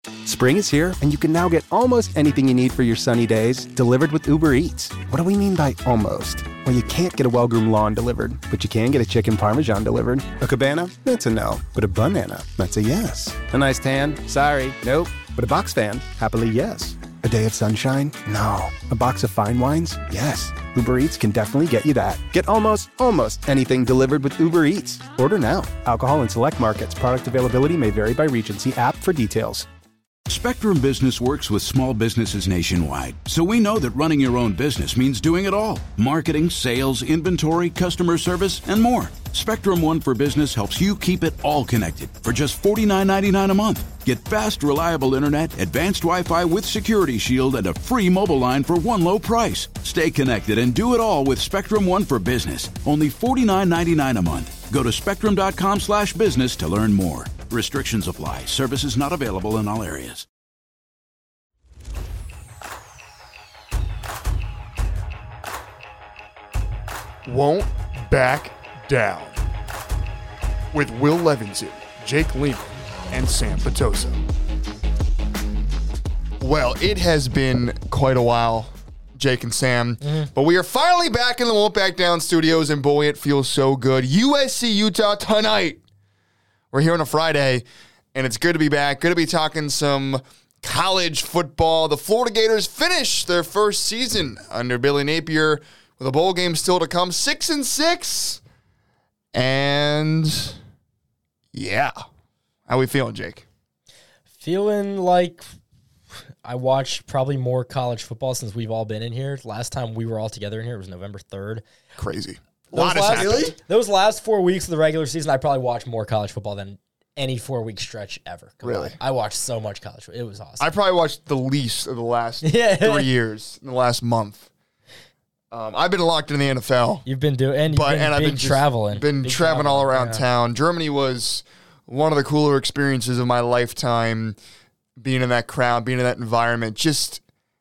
Spring is here, and you can now get almost anything you need for your sunny days delivered with Uber Eats. What do we mean by almost? Well, you can't get a well-groomed lawn delivered, but you can get a chicken parmesan delivered. A cabana? That's a no. But a banana? That's a yes. A nice tan? Sorry, nope. But a box fan? Happily, yes. A day of sunshine? No. A box of fine wines? Yes. Uber Eats can definitely get you that. Get almost anything delivered with Uber Eats. Order now. Alcohol in select markets. Product availability may vary by region. See app for details. Spectrum Business works with small businesses nationwide, so we know that running your own business means doing it all. Marketing, sales, inventory, customer service, and more. Spectrum One for Business helps you keep it all connected for just $49.99 a month. Get fast, reliable internet, advanced Wi-Fi with Security Shield, and a free mobile line for one low price. Stay connected and do it all with Spectrum One for Business. Only $49.99 a month. Go to spectrum.com/business to learn more. Restrictions apply. Services not available in all areas. Won't back down with Will Levinson, Jake Lehman, and Sam Petosa. Well, it has been quite a while, Jake and Sam, but we are finally back in the Won't Back Down studios, and boy, it feels so good. USC Utah tonight. We're here on a Friday, and it's good to be back. Good to be talking some college football. The Florida Gators finished their first season under Billy Napier with a bowl game still to come, 6-6. And yeah, how we feeling, Jake? Feeling like I watched probably more college football since we've all been in here. Last time we were all together in here was November 3rd. Crazy. Those last 4 weeks of the regular season, I probably watched more college football than any 4-week stretch ever. Really? I watched so much college football. It was awesome. I probably watched the least of the last 3 years, in the last month. I've been locked in the NFL. You've been doing, and I've been traveling. Been traveling all around town. Germany was one of the cooler experiences of my lifetime, being in that crowd, being in that environment. Just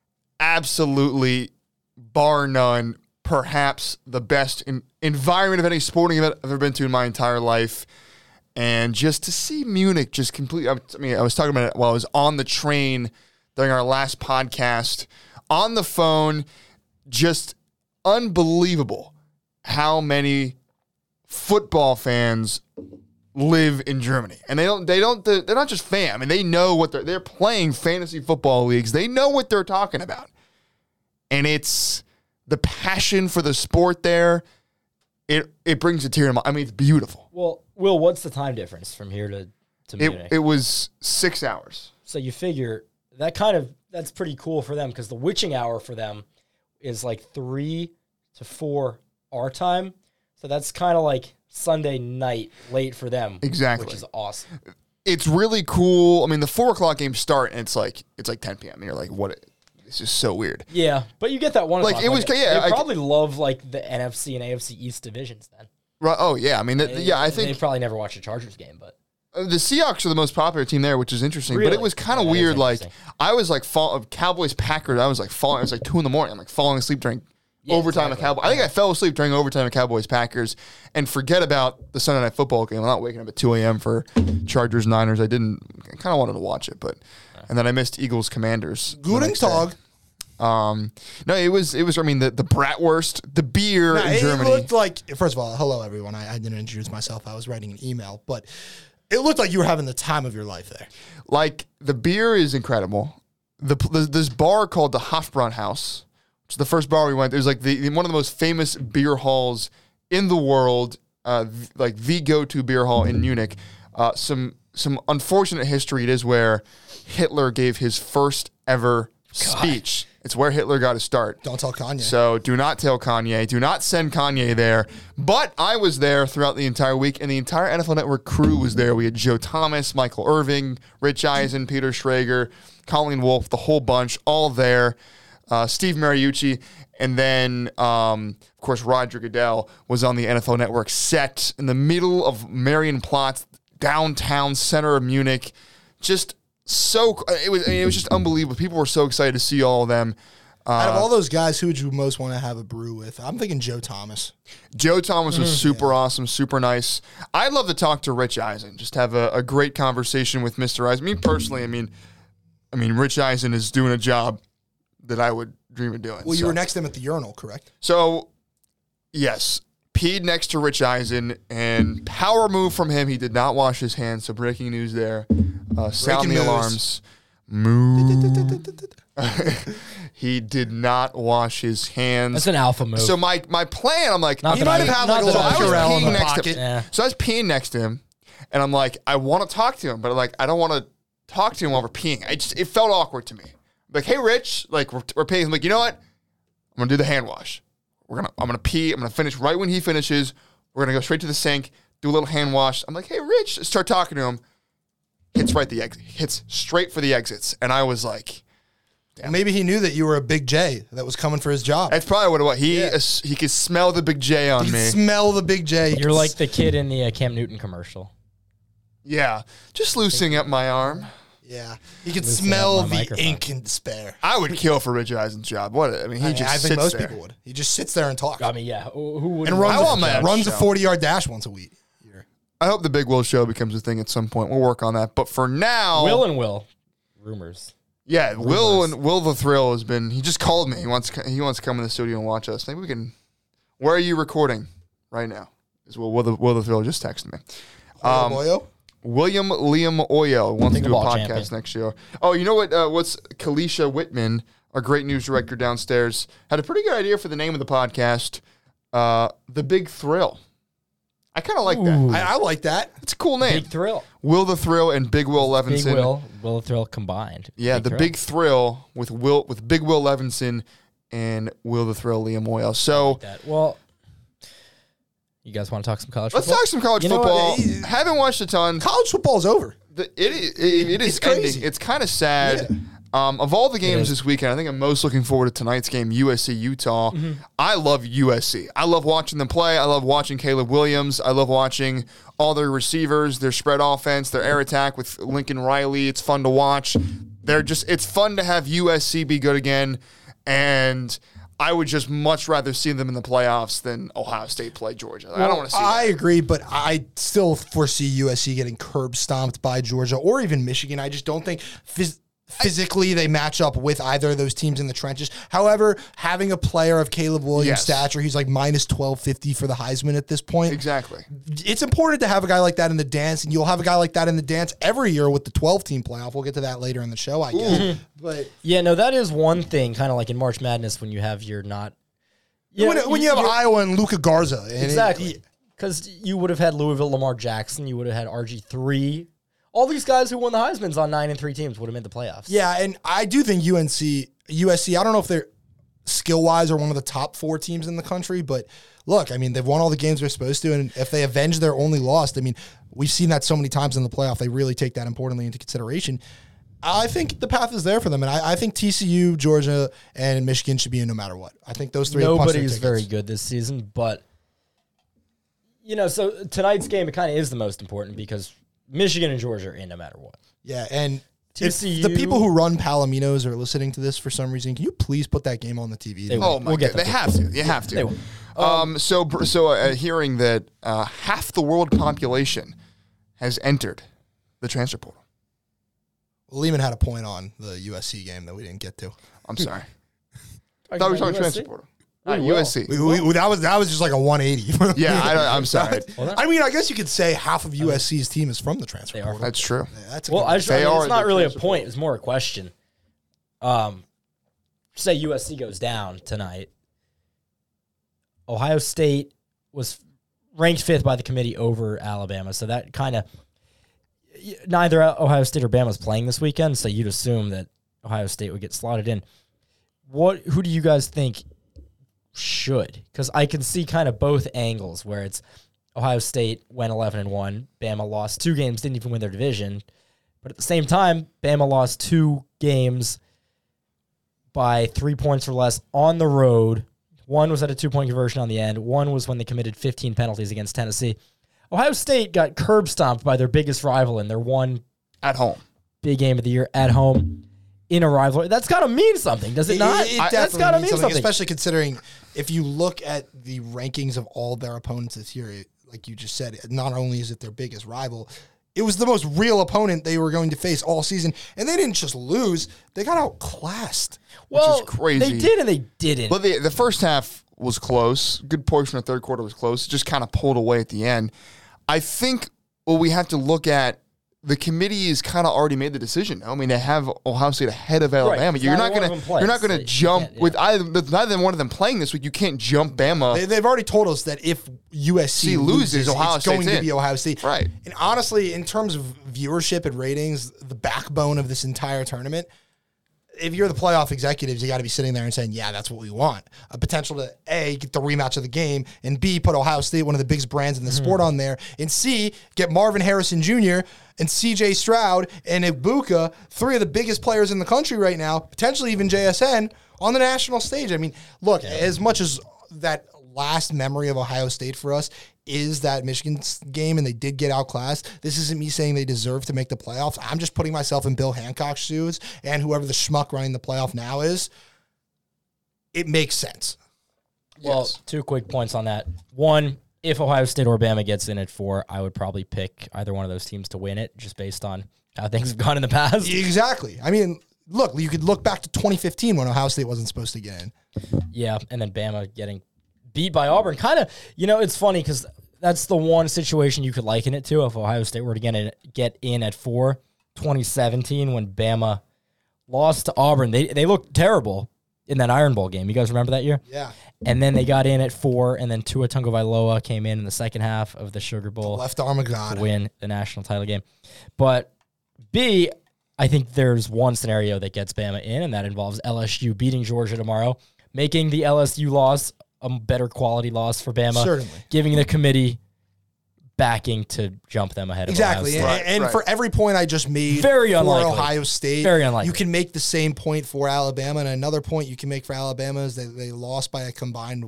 absolutely, bar none, perhaps the best environment of any sporting event I've ever been to in my entire life. And just to see Munich just completely, I was talking about it while I was on the train during our last podcast, on the phone, just unbelievable how many football fans live in Germany. And they're not just fans. I mean, they know what they're playing fantasy football leagues. They know what they're talking about. And it's the passion for the sport there, it brings a tear to my eye. I mean, it's beautiful. Well, Will, what's the time difference from here to Munich? It was 6 hours. So you figure that's pretty cool for them, because the witching hour for them is like 3 to 4 our time. So that's kind of like Sunday night late for them. Exactly. Which is awesome. It's really cool. I mean, the 4 o'clock games start, and it's like 10 p.m. And you're like, what? It's just so weird. Yeah, but you get that 1 o'clock. It was, yeah. They probably love like the NFC and AFC East divisions then. Right. Oh yeah. I mean, I think they probably never watched a Chargers game, but the Seahawks are the most popular team there, which is interesting. Really? But it was kind of weird. Like I was like Cowboys Packers. I was like falling. It was like 2 a.m. I'm like falling asleep during overtime of Cowboys. I think I fell asleep during overtime of Cowboys Packers, and forget about the Sunday Night Football game. I'm not waking up at 2 a.m. for Chargers Niners. I kind of wanted to watch it, and then I missed Eagles Commanders. Guten Tag. No, it was. I mean, the bratwurst, the beer in Germany. It looked like, first of all, hello everyone. I didn't introduce myself. I was writing an email, but it looked like you were having the time of your life there. Like, the beer is incredible. This bar called the Hofbrauhaus, which is the first bar we went. It was like one of the most famous beer halls in the world. Like the go-to beer hall in Munich. Some unfortunate history. It is where Hitler gave his first ever speech. It's where Hitler got his start. Don't tell Kanye. So do not tell Kanye. Do not send Kanye there. But I was there throughout the entire week, and the entire NFL Network crew was there. We had Joe Thomas, Michael Irving, Rich Eisen, Peter Schrager, Colleen Wolfe, the whole bunch, all there. Steve Mariucci. And then, of course, Roger Goodell was on the NFL Network set in the middle of Marienplatz, downtown center of Munich. Just it was just unbelievable. People were so excited to see all of them. Out of all those guys, who would you most want to have a brew with? I'm thinking Joe Thomas. Joe Thomas was super awesome, super nice. I'd love to talk to Rich Eisen, just have a great conversation with Mr. Eisen. Me personally, I mean, I mean, Rich Eisen is doing a job that I would dream of doing. Well, you were next to him at the urinal, correct? So, yes, peed next to Rich Eisen, and power move from him. He did not wash his hands. So breaking news there. Sound the news. alarms. Moo. He did not wash his hands. That's an alpha move. So my plan, I'm like, Not He that might I- have had like a not little that I- Purell in peeing the next to pocket. him. Yeah. So I was peeing next to him, and I'm like, I want to talk to him, but like, I don't want to talk to him while we're peeing. It felt awkward to me. Like, hey, Rich, like we're peeing. I'm like, you know what? I'm gonna do the hand wash. I'm gonna pee. I'm gonna finish right when he finishes. We're gonna go straight to the sink, do a little hand wash. I'm like, hey, Rich, start talking to him. Hits straight for the exits, and I was like, Maybe he knew that you were a Big J that was coming for his job. that's probably what it was. He could smell the big J on You me. could smell the Big J. You're like the kid in the Cam Newton commercial. Yeah, just loosening up my arm. Yeah. He could Loosen smell up my the microphone. ink and despair. I would kill for Rich Eisen's job. What? I mean, he just I think sits most there. people would. He just sits there and talks. I mean, yeah. Who would And runs, I want my own runs a show. 40-yard dash once a week. I hope the Big Will show becomes a thing at some point. We'll work on that. But for now, Will. Rumors. yeah, Will the Thrill has been. He just called me. He wants to come in the studio and watch us. Maybe we can. Where are you recording right now? Is Will the Thrill just texted me. Boyo? William Liam Oyo wants to do a Pickleball podcast champion. next year. Oh, you know what? What's Kalisha Whitman, our great news director downstairs, had a pretty good idea for the name of the podcast. The Big Thrill. I kind of like that. I like that. It's a cool name. Big Thrill. Will the Thrill and Big Will Levinson. Big Will the Thrill combined. Yeah, the Thrill. Big Thrill with Big Will Levinson and Will the Thrill Liam Oil. So That. Well, you guys want to talk some college let's football? talk some college You know football. what? Haven't watched a ton. College football's over. It is crazy. ending. It's kind of sad. Of all the games this weekend, I think I'm most looking forward to tonight's game, USC Utah. I love USC. I love watching them play. I love watching Caleb Williams. I love watching all their receivers, their spread offense, their air attack with Lincoln Riley. It's fun to watch. It's fun to have USC be good again, and I would just much rather see them in the playoffs than Ohio State play Georgia. I don't want to see I that. agree, but I still foresee USC getting curb stomped by Georgia or even Michigan. I just don't think physically they match up with either of those teams in the trenches. However, having a player of Caleb Williams' Yes. stature, he's like minus 1250 for the Heisman at this point. Exactly. It's important to have a guy like that in the dance, and you'll have a guy like that in the dance every year with the 12-team playoff. We'll get to that later in the show, I guess. But Yeah, no, that is one thing, kind of like in March Madness when you have your not. when you have you're- Iowa and Luka Garza. And Exactly. Because you would have had Louisville, Lamar Jackson. You would have had RG3. All these guys who won the Heismans on 9-3 teams would have made the playoffs. Yeah, and I do think USC, I don't know if they're skill-wise are one of the top 4 teams in the country, but look, I mean, they've won all the games they're supposed to, and if they avenge their only loss, I mean, we've seen that so many times in the playoff. They really take that importantly into consideration. I think the path is there for them, and I think TCU, Georgia, and Michigan should be in no matter what. I think those three have punched their Nobody's tickets. very good this season, but, so tonight's game, it kind of is the most important because Michigan and Georgia are in no matter what. Yeah, and if TCU the people who run Palominos are listening to this for some reason, can you please put that game on the TV? They will. Oh my We'll get god, they them. have to. You have They to. will. So hearing that half the world population has entered the transfer portal. Lehman had a point on the USC game that we didn't get to. I'm sorry. I thought we were talking transfer portal. USC. That was just like a 180. Yeah, I'm sorry. I mean, I guess you could say half of USC's team is from the transfer They are. portal. That's true. Yeah, that's a Well, good- it's They are not the really a transfer point. portal. It's more a question. Say USC goes down tonight. Ohio State was ranked 5th by the committee over Alabama, so that kind of neither Ohio State or Bama is playing this weekend, so you'd assume that Ohio State would get slotted in. Who do you guys think should? Because I can see kind of both angles where it's Ohio State went 11-1, Bama lost 2 games, didn't even win their division, but at the same time, Bama lost 2 games by 3 points or less on the road. One was at a 2-point conversion on the end. One was when they committed 15 penalties against Tennessee. Ohio State got curb stomped by their biggest rival in their one At home. big game of the year at home in a rivalry. That's got to mean something, does it not? It That's definitely got to means mean something. especially considering if you look at the rankings of all their opponents this year, like you just said, not only is it their biggest rival, It was the most real opponent they were going to face all season. And they didn't just lose, they got outclassed. Well, which is crazy. They did and they didn't. But the first half was close. Good portion of the third quarter was close. It just kind of pulled away at the end. I think what we have to look at, the committee has kind of already made the decision. I mean, they have Ohio State ahead of Alabama. Right, You're not neither one going of them plays. to. You're not going to jump Yeah. with neither one of them playing this week. You can't jump Bama. They've already told us that if USC loses, Ohio it's going State's to in. be Ohio State. Right. And honestly, in terms of viewership and ratings, the backbone of this entire tournament, if you're the playoff executives, you got to be sitting there and saying, yeah, that's what we want. A potential to A, get the rematch of the game, and B, put Ohio State, one of the biggest brands in the sport, on there, and C, get Marvin Harrison Jr. and C.J. Stroud and Ibuka, three of the biggest players in the country right now, potentially even JSN, on the national stage. I mean, look, as much as that last memory of Ohio State for us is that Michigan game, and they did get outclassed. This isn't me saying they deserve to make the playoffs. I'm just putting myself in Bill Hancock's shoes, and whoever the schmuck running the playoff now is. It makes sense. Well, 2 quick points on that. One, if Ohio State or Bama gets in at 4, I would probably pick either one of those teams to win it, just based on how things have gone in the past. Exactly. I mean, look, you could look back to 2015 when Ohio State wasn't supposed to get in. Yeah, and then Bama getting beat by Auburn. Kind of, it's funny because that's the one situation you could liken it to if Ohio State were to get in at 4. 2017, when Bama lost to Auburn, they looked terrible in that Iron Bowl game. You guys remember that year? Yeah. And then they got in at 4, and then Tua Tagovailoa came in the second half of the Sugar Bowl Left arm of God. to win the national title game. But B, I think there's one scenario that gets Bama in, and that involves LSU beating Georgia tomorrow, making the LSU loss a better quality loss for Bama, Certainly. giving the committee backing to jump them ahead Exactly. of Ohio State. And Right. for every point I just made Very for unlikely. Ohio State, Very unlikely. you can make the same point for Alabama. And another point you can make for Alabama is that they lost by a combined,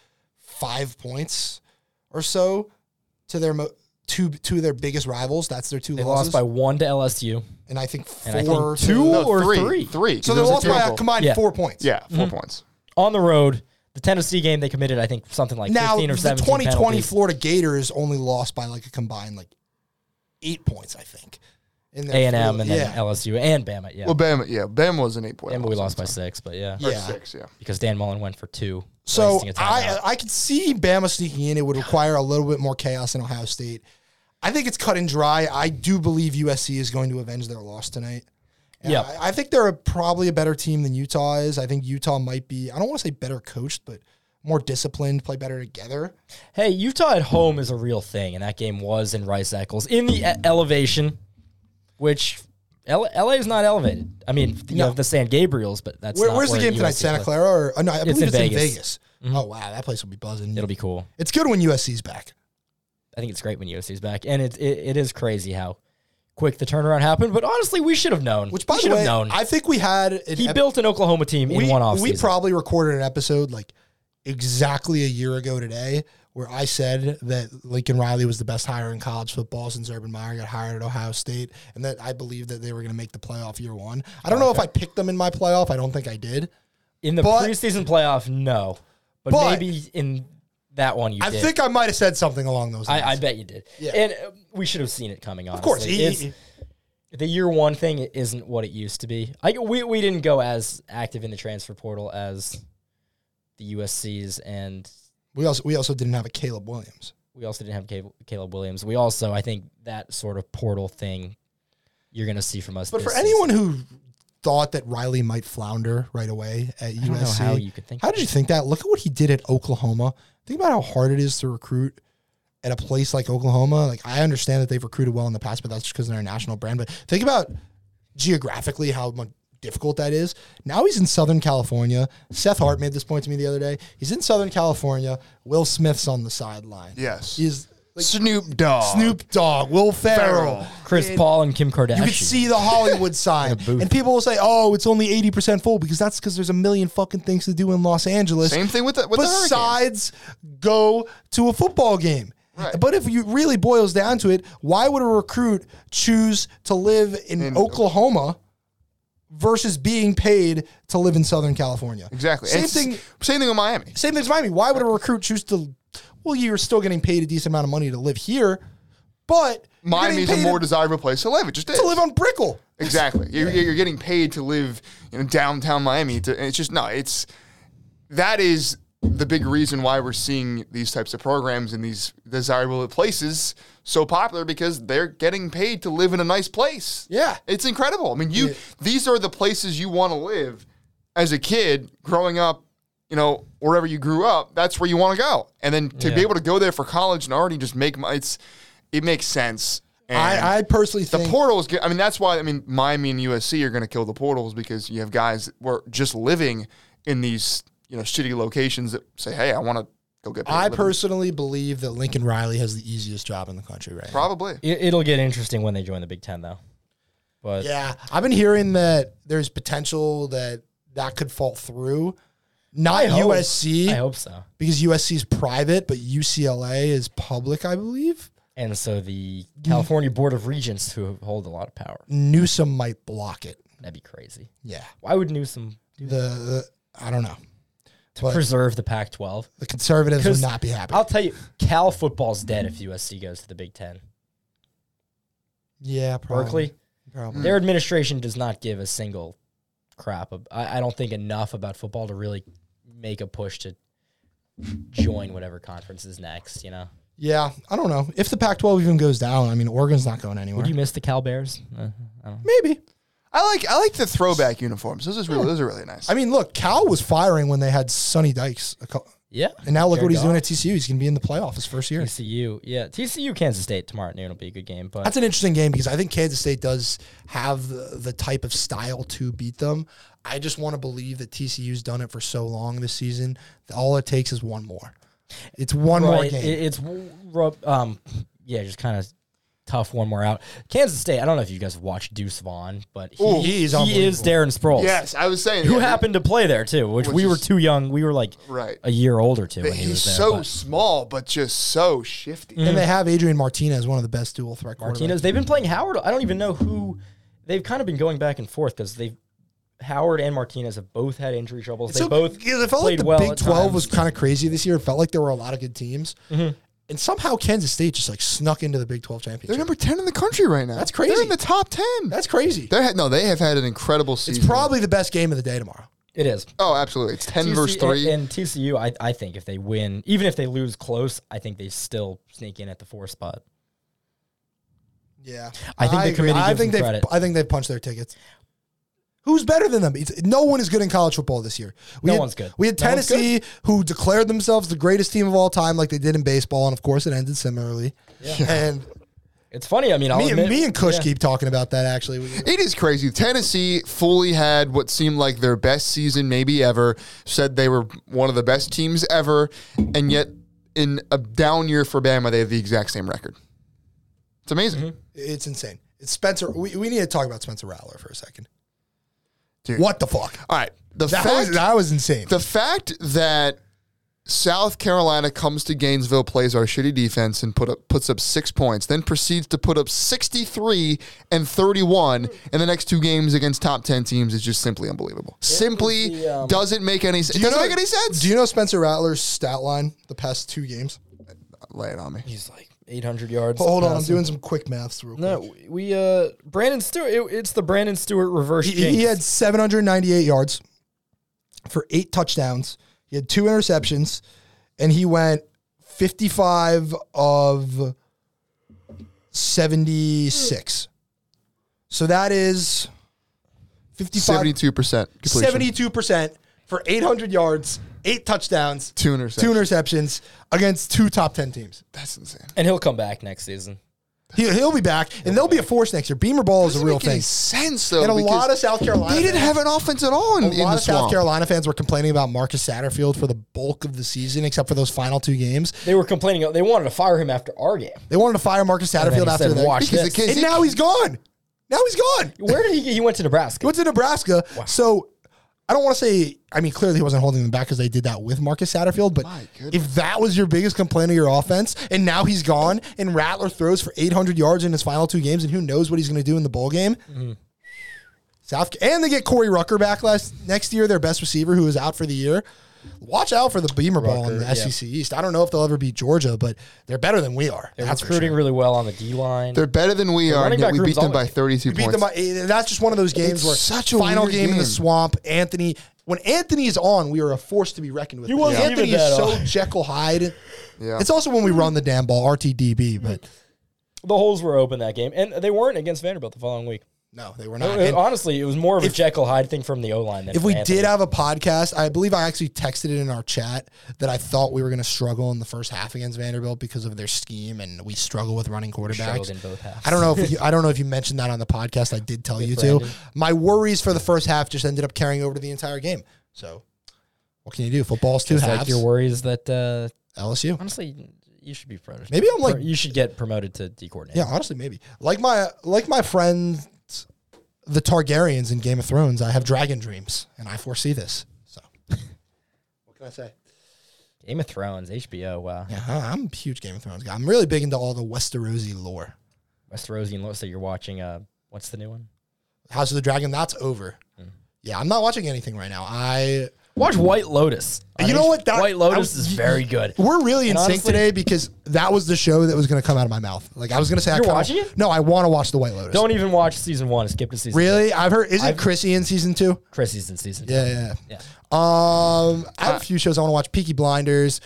5 points or so to their two of their biggest rivals. That's their two They losses. lost by 1 to LSU. and I think And I four think 2 to, or three. 3. so they lost by a combined Yeah. 4 points. Yeah, 4 points. On the road, the Tennessee game, they committed, I think, something like Now 15 or the 17 2020 penalties. Florida Gators only lost by a combined 8 points, I think. In their A&M and then yeah. LSU and Bama, yeah. Well, Bama was an 8-point. Bama we loss lost by that time. 6, but yeah. Or Yeah. 6, yeah. Because Dan Mullen went for 2. So wasting a timeout. I could see Bama sneaking in. It would require a little bit more chaos in Ohio State. I think it's cut and dry. I do believe USC is going to avenge their loss tonight. And Yep. I think they're probably a better team than Utah is. I think Utah might be, I don't want to say better coached, but more disciplined, play better together. Hey, Utah at home is a real thing, and that game was in Rice-Eccles in the elevation, which LA is not elevated. I mean, you No. have the San Gabriels, but that's not Where's the where game tonight? USC Santa plays. Clara? Or no, I believe in it's in Vegas. Vegas. Oh, wow. That place will be buzzing. It'll be cool. It's good when USC's back. I think it's great when USC's back, and it is crazy how quick the turnaround happened. But honestly, we should have known. Which, by we the should have way, known. I think we had He built an Oklahoma team in one offseason. We probably recorded an episode exactly a year ago today where I said that Lincoln Riley was the best hire in college football since Urban Meyer got hired at Ohio State, and that I believe that they were going to make the playoff year one. I don't know if I picked them in my playoff. I don't think I did. In the but- preseason playoff, no. But maybe in that one you I did. think I might have said something along those lines. I bet you did. Yeah. And we should have seen it coming, honestly. Of course. The year one thing isn't what it used to be. We didn't go as active in the transfer portal as the USCs, and We also didn't have a Caleb Williams. we also didn't have Caleb Williams. We also, I think, that sort of portal thing you're going to see from us. But this for anyone season. who thought that Riley might flounder right away at USC, I don't know how you could think How did you think that? Look at what he did at Oklahoma. Think about how hard it is to recruit at a place like Oklahoma. I understand that they've recruited well in the past, but that's just because they're a national brand. But think about geographically how much difficult that is. Now he's in Southern California. Seth Hart made this point to me the other day. He's in Southern California. Will Smith's on the sideline. Yes. He's Snoop Dogg. Snoop Dogg, Will Ferrell. Chris And Paul and Kim Kardashian. You could see the Hollywood sign. booth. And people will say, oh, it's only 80% full because that's because there's a million fucking things to do in Los Angeles. Same thing with the Hurricanes. Besides go to a football game. Right. But if it really boils down to it, why would a recruit choose to live in Oklahoma versus being paid to live in Southern California? Exactly. Same And thing. Same thing with Miami. Same thing as Miami. Why would a recruit choose to? Well, you're still getting paid a decent amount of money to live here, But Miami's a more desirable place to live. It just is. to live on Brickell. Exactly. You're getting paid to live in downtown Miami. It's just, that is the big reason why we're seeing these types of programs in these desirable places so popular, because they're getting paid to live in a nice place. Yeah. It's incredible. I mean, these are the places you want to live as a kid growing up, wherever you grew up, that's where you want to go. And then to be able to go there for college and already just make it makes sense. And I personally think the portals, that's why, Miami and USC are going to kill the portals, because you have guys that were just living in these, shitty locations that say, hey, I want to go get paid. I personally believe that Lincoln Riley has the easiest job in the country right now. Probably. It'll get interesting when they join the Big Ten, though. But yeah, I've been hearing that there's potential that could fall through. Not USC. I hope so. Because USC is private, but UCLA is public, I believe. And so the California Board of Regents, who hold a lot of power. Newsom might block it. That'd be crazy. Yeah. Why would Newsom do that? I don't know. To preserve the Pac-12? The conservatives would not be happy. I'll tell you, Cal football's dead if USC goes to the Big Ten. Yeah, probably. Berkeley? Probably. Their administration does not give a single crap. I don't think enough about football to really make a push to join whatever conference is next, Yeah, I don't know. If the Pac-12 even goes down, Oregon's not going anywhere. Would you miss the Cal Bears? I don't know. Maybe. I like the throwback uniforms. Those are really nice. Look, Cal was firing when they had Sonny Dykes. Yeah. And now look Jared what he's Goff. doing at TCU. He's going to be in the playoff his first year. TCU. Yeah. TCU, Kansas State tomorrow at noon will be a good game. But that's an interesting game because I think Kansas State does have the type of style to beat them. I just want to believe that TCU's done it for so long this season that all it takes is one more. It's one more game. It's just kind of tough one more out. Kansas State, I don't know if you guys have watched Deuce Vaughn, but he is Darren Sproles. Yes, I was saying. Who happened to play there, too, which we were too young. We were like a year older, too, when he was there. He's so small, but just so shifty. And they have Adrian Martinez, one of the best dual threat quarterbacks. Martinez, they've been playing Howard. I don't even know who. They've kind of been going back and forth because Howard and Martinez have both had injury troubles. They both it felt like the Big 12 was kind of crazy this year. It felt like there were a lot of good teams. Mm-hmm. And somehow Kansas State just snuck into the Big 12 championship. They're number 10 in the country right now. That's crazy. They're in the top 10. That's crazy. They have had an incredible season. It's probably the best game of the day tomorrow. It is. Oh, absolutely. It's 10 versus 3. And TCU, I think if they win, even if they lose close, I think they still sneak in at the 4 spot. Yeah. I think the committee gives them credit. I think they've punched their tickets. Who's better than them? No one is good in college football this year. No one's good. We had Tennessee, who declared themselves the greatest team of all time, like they did in baseball, and of course, it ended similarly. Yeah. And it's funny. Me and Kush keep talking about that. Actually, it is crazy. Tennessee fully had what seemed like their best season, maybe ever. Said they were one of the best teams ever, and yet in a down year for Bama, they have the exact same record. It's amazing. Mm-hmm. It's insane. It's Spencer. We need to talk about Spencer Rattler for a second. Dude. What the fuck? All right. That was insane. The fact that South Carolina comes to Gainesville, plays our shitty defense, and puts up 6 points, then proceeds to put up 63 and 31 in the next 2 games against top 10 teams is just simply unbelievable. Doesn't make any sense. Doesn't make any sense. Do you know Spencer Rattler's stat line the past 2 games? Lay it on me. He's like 800 yards. Hold on, I'm doing some quick maths real quick. No, Brandon Stewart. It's the Brandon Stewart reverse. He had 798 yards for 8 touchdowns. He had 2 interceptions, and he went 55 of 76. So that is 55. 72% completion. 72% for 800 yards, 8 touchdowns, 2 interceptions. 2 interceptions against 2 top 10 teams. That's insane. And he'll come back next season. He'll be back, and they'll be a force next year. Beamer ball is a real thing. Sense though, and a lot of South Carolina. They didn't have an offense at all. A lot of South Carolina fans were complaining about Marcus Satterfield for the bulk of the season, except for those final 2 games. They were complaining. They wanted to fire him after our game. They wanted to fire Marcus Satterfield after that. And now he's gone. Where did he went to Nebraska? He went to Nebraska. Wow. So I don't want to say, clearly he wasn't holding them back because they did that with Marcus Satterfield, but if that was your biggest complaint of your offense, and now he's gone, and Rattler throws for 800 yards in his final 2 games, and who knows what he's going to do in the bowl game. Mm-hmm. And they get Corey Rucker back next year, their best receiver, who is out for the year. watch out for the Beamer Ball in the Rutgers, SEC East. I don't know if they'll ever beat Georgia, but they're better than we are. They're That's for recruiting sure. really well on the D line. They're better than we are, and running yet back we room's beat them by always- 32 We beat points. them. That's just one of those games It's where such a final weird game in the game. swamp. Anthony, when Anthony is on, we are a force to be reckoned with. He wasn't Anthony even is that so on. Jekyll Hyde. Yeah. It's also when we run the damn ball, RTDB, but The holes were open that game, and they weren't against Vanderbilt the following week. no, they were not. It- And honestly, it was more of a if- Jekyll Hyde thing from the O-line than if we from Anthony. did have a podcast, I believe I actually texted it in our chat that I thought we were going to struggle in the first half against Vanderbilt because of their scheme, and we struggle with running struggled quarterbacks. in both halves. I don't know if you mentioned that on the podcast. I did tell you to. Brandon. My worries for the first half just ended up carrying over to the entire game. So, what can you do? Football's two Just halves. like your worries that LSU. honestly you should be promoted. Maybe I'm like- you should get promoted to D coordinator. Yeah, honestly, maybe like my friends, the Targaryens in Game of Thrones. I have dragon dreams, and I foresee this. So, what can I say? Game of Thrones, HBO. Wow, Yeah, I'm a huge Game of Thrones guy. I'm really big into all the Westerosi lore. Westerosian. So you're watching. What's the new one? House of the Dragon. That's over. Yeah, I'm not watching anything right now. Watch White Lotus. You know what? White Lotus is very good. We're really in And sync honestly- today because that was the show that was going to come out of my mouth. Like I was going to say, You're watching it? No, I want to watch the White Lotus. Don't even watch season 1. Skip to season. Really? I've heard. Isn't Chrissy in season 2? 2. Chrissy's in season 2. Yeah. Yeah. I have a few shows I want to watch. Peaky Blinders.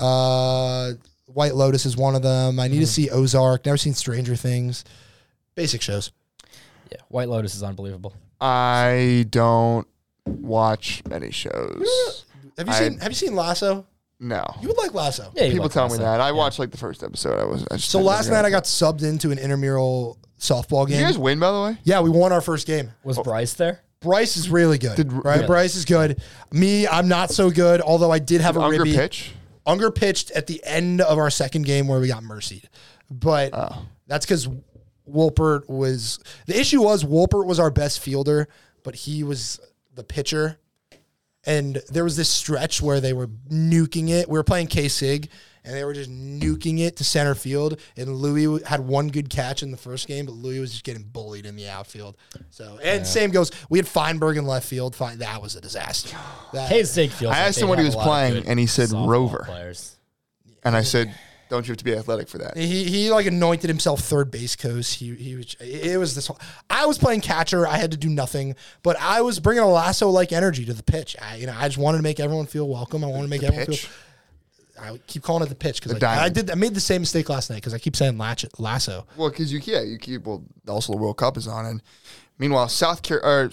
White Lotus is one of them. I need to see Ozark. Never seen Stranger Things. Basic shows. Yeah. White Lotus is unbelievable. I don't watch many shows. Have you seen Lasso? No. You would like Lasso. Yeah, you People like tell me Lasso. that. I Yeah. watched like the first episode. I just So didn't last figure night I out. got subbed into an intramural softball Did game. you guys win, by the way? Yeah, we won our first game. Was Bryce there? Bryce is really good. Right? really? Bryce is good. Me, I'm not so good, although I did have a Unger ribby. pitch? Unger pitched at the end of our second game where we got mercied. But that's because Wolpert was... The issue was Wolpert was our best fielder, but he was the pitcher. And there was this stretch where they were nuking it. We were playing K-Sig, and they were just nuking it to center field. And Louis had one good catch in the first game, but Louis was just getting bullied in the outfield. So, and same goes. We had Feinberg in left field. That was a disaster. K-Sig feels I like asked they him what he have was a lot of playing, good and he said softball Rover. Players. And I said, don't you have to be athletic for that? He like anointed himself third base coach. It was this. I was playing catcher. I had to do nothing, but I was bringing a Lasso like energy to the pitch. I just wanted to make everyone feel welcome. I wanted to make everyone pitch? feel. I keep calling it the pitch because The diamond. I made the same mistake last night because I keep saying Lasso. Well, because you keep. Well, also the World Cup is on, and meanwhile, South Korea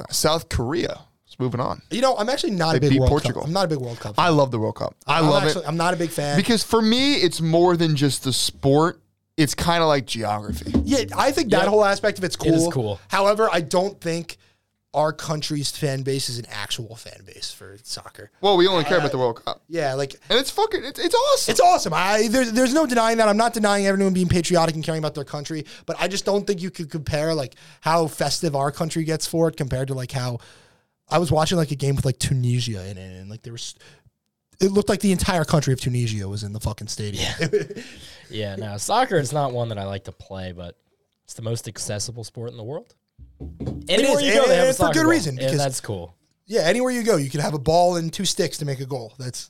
is moving on. You know, I'm actually not a They big beat World Portugal. Cup. I'm not a big World Cup fan. I love the World Cup. I love it I'm not a big fan. because for me, it's more than just the sport. It's kind of like geography. Yeah, I think that Yep. whole aspect of it's cool. It is cool. However, I don't think our country's fan base is an actual fan base for soccer. Well, we only care about the World Cup, Yeah, like and it's fucking. It's awesome. it's awesome. There's no denying that. I'm not denying everyone being patriotic and caring about their country, but I just don't think you could compare like how festive our country gets for it compared to like how I was watching like a game with like Tunisia in it, and like it looked like the entire country of Tunisia was in the fucking stadium. Yeah, no, soccer is not one that I like to play, but it's the most accessible sport in the world. Anywhere is, you go, they have a and for soccer good ball, reason, and because- that's cool. Yeah, anywhere you go, you can have a ball and 2 sticks to make a goal. That's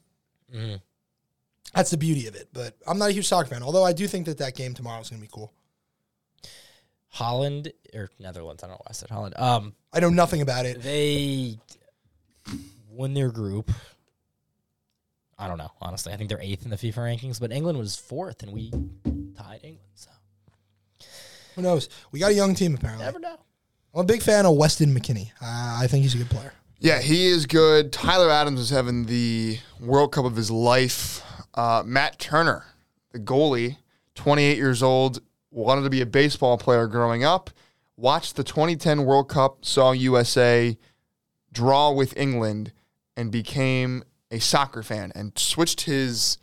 the beauty of it. But I'm not a huge soccer fan, although I do think that game tomorrow is going to be cool. Holland or Netherlands, I don't know why I said Holland. I know nothing about it. They won their group. I don't know, honestly. I think they're 8th in the FIFA rankings, but England was 4th, and we tied England. So Who knows? We got a young team apparently. never know. I'm a big fan of Weston McKennie. I think he's a good player. Yeah, he is good. Tyler Adams is having the World Cup of his life. Matt Turner, the goalie, 28 years old, wanted to be a baseball player growing up, watched the 2010 World Cup, saw USA draw with England, and became a soccer fan and switched his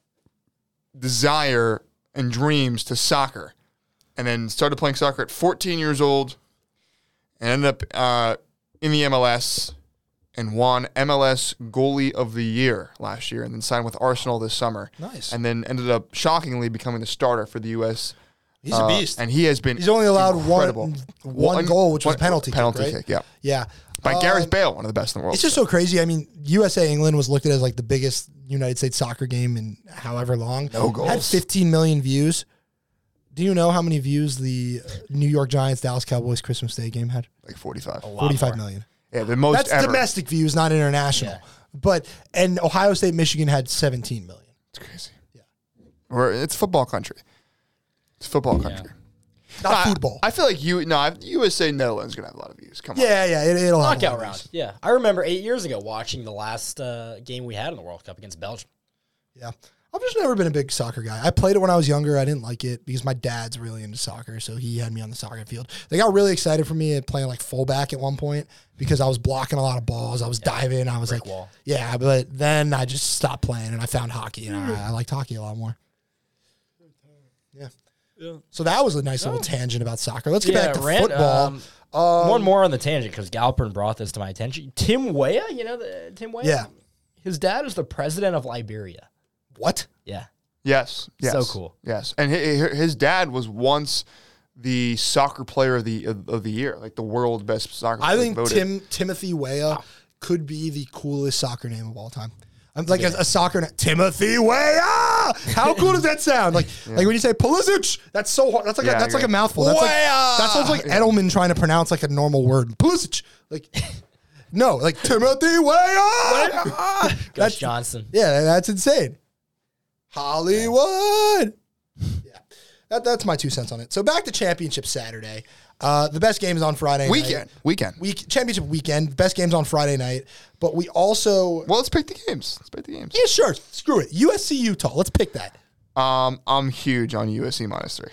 desire and dreams to soccer. And then started playing soccer at 14 years old and ended up in the MLS and won MLS Goalie of the Year last year and then signed with Arsenal this summer. Nice. And then ended up shockingly becoming the starter for the U.S. He's a beast. And he has been He's only allowed incredible. one goal, which was a penalty Penalty kick, right? kick, yeah. Yeah. By Gareth Bale, one of the best in the world. It's just so crazy. I mean, USA England was looked at as like the biggest United States soccer game in however long. No goals. Had 15 million views. Do you know how many views the New York Giants Dallas Cowboys Christmas Day game had? like 45. 45 million. Yeah, the most That's ever. domestic views, not international. Yeah. And Ohio State, Michigan had 17 million. It's crazy. Yeah. It's football country. It's football country. Not football. I feel like USA Netherlands is going to have a lot of views. Come on. Yeah, it'll have a lot Knockout of round. views. Yeah. I remember 8 years ago watching the last game we had in the World Cup against Belgium. Yeah. I've just never been a big soccer guy. I played it when I was younger. I didn't like it because my dad's really into soccer, so he had me on the soccer field. They got really excited for me at playing like fullback at one point because I was blocking a lot of balls. I was diving. I was Brick like, wall. yeah, but then I just stopped playing and I found hockey, and I liked hockey a lot more. Yeah. So that was a nice little tangent about soccer. Let's get back to football. One more on the tangent because Galpern brought this to my attention. Tim Weah, you know Tim Weah? Yeah. His dad is the president of Liberia. What? Yeah. Yes. So cool. Yes. And his dad was once the soccer player of the year, like the world's best soccer player. I think voted. Timothy Weah could be the coolest soccer name of all time. I'm like a soccer name. Timothy Weah! How cool does that sound? Like when you say Pulisic, that's so hard. That's like a mouthful. That sounds like Edelman trying to pronounce like a normal word. Pulisic. Like no, like Timothy Weah! Gus Johnson. Yeah, that's insane. Hollywood. Yeah. That's my 2 cents on it. So back to championship Saturday. The best game is on Friday night. Championship weekend. Best game's on Friday night. But we also... Well, let's pick the games. Yeah, sure. Screw it. USC, Utah. Let's pick that. I'm huge on USC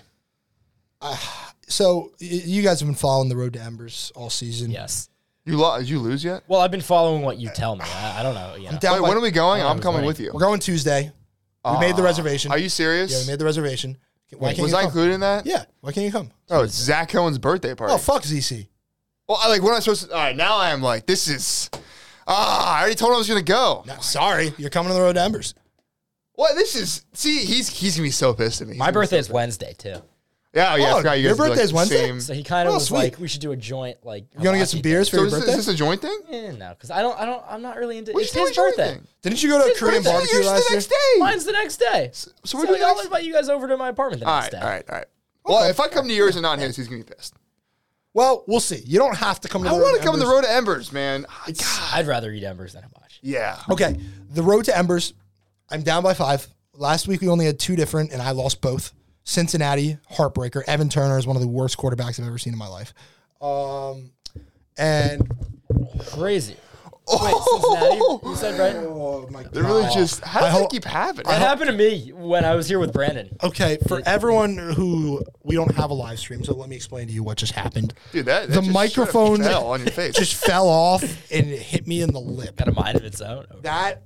-3. So you guys have been following the Road to Embers all season. Yes. Did you lose yet? Well, I've been following what you tell me. I don't know. You know. down Wait, by- when are we going? I'm coming funny. with you. We're going Tuesday. We made the reservation. Are you serious? Yeah, we made the reservation. Why can't Was you I come? included in that? Yeah. Why can't you come? Oh, it's Zach Cohen's birthday party. Oh, fuck ZC. Well, when am I supposed to? All right, now I am like, this is. I already told him I was going to go. No, sorry. You're coming to the Road to Embers. What? This is. See, he's going to be so pissed at me. My birthday is Wednesday, too. Yeah, I Oh, forgot you your guys do, birthday's the Wednesday? same- So he kind of was sweet. like, we should do a joint, like. You gonna get some beers for So your is birthday? this a joint thing? No, because I'm not really into. We It's should do his a joint birthday. thing. Didn't you go to a His Korean birthday. barbecue Yours last the year? next day. Mine's the next day. So we're doing I'll next. invite you guys over to my apartment the All next right, day. all right. Well, if I come to yours and not his, he's going to be pissed. Well, we'll see. You don't have to come to I the Road want to come to the Embers. Road to Embers, man. I'd rather eat Embers than Hibachi. Yeah. Okay, the Road to Embers. I'm down by 5. Last week we only had 2 different, and I lost both. Cincinnati, heartbreaker. Evan Turner is one of the worst quarterbacks I've ever seen in my life. And Crazy. Wait, Cincinnati? You said right? oh my god, They're really just. How does that keep happening? That happened to me when I was here with Brandon. okay. For everyone who we don't have a live stream, so let me explain to you what just happened. Dude, that The just microphone straight up fell on your face. just fell off and it hit me in the lip. Got a mind of its own. That,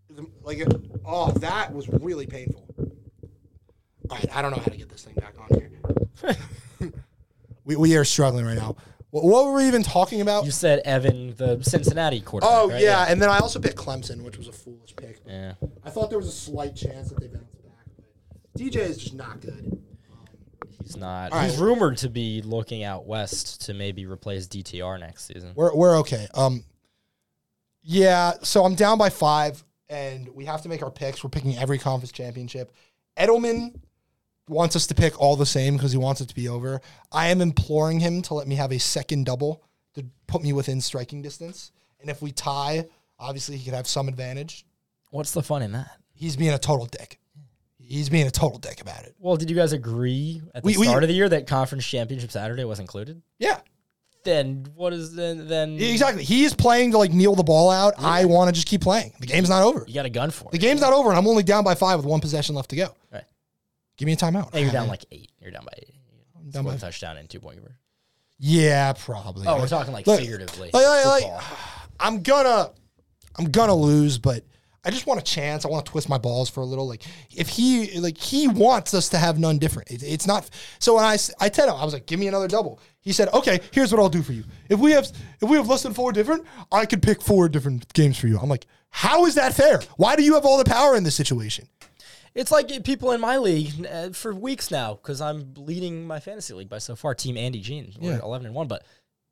that was really painful. All right, I don't know how to get this thing back on here. we are struggling right now. What were we even talking about? You said Evan, the Cincinnati quarterback. Oh, right? yeah, and then I also picked Clemson, which was a foolish pick. Yeah. I thought there was a slight chance that they bounced back, but DJ is just not good. He's not. All right. He's rumored to be looking out west to maybe replace DTR next season. We're okay. Yeah, so I'm down by 5, and we have to make our picks. We're picking every conference championship. Edelman wants us to pick all the same because he wants it to be over. I am imploring him to let me have a second double to put me within striking distance. And if we tie, obviously he could have some advantage. What's the fun in that? He's being a total dick. He's being a total dick about it. Well, did you guys agree at the We- start of the year that conference championship Saturday was included? Yeah, Then what is then? exactly. He is playing to kneel the ball out. I want to just keep playing. The game's not over. You got a gun for The it. game's not over, and I'm only down by 5 with 1 possession left to go. Right. Give me a timeout. Hey, you're down like 8. You're down by 8. down Scored by- a touchdown and 2-point conversion. Yeah, probably. Oh, we're talking like Look, figuratively. like, Football. I'm gonna lose, but I just want a chance. I want to twist my balls for a little. If he wants us to have none different. It's not. So when I told him, I was like, give me another double. He said, okay, here's what I'll do for you. If we have less than 4 different, I could pick 4 different games for you. I'm like, how is that fair? Why do you have all the power in this situation? It's like people in my league for weeks now because I'm leading my fantasy league by so far. Team Andy Jean, we're 11-1, but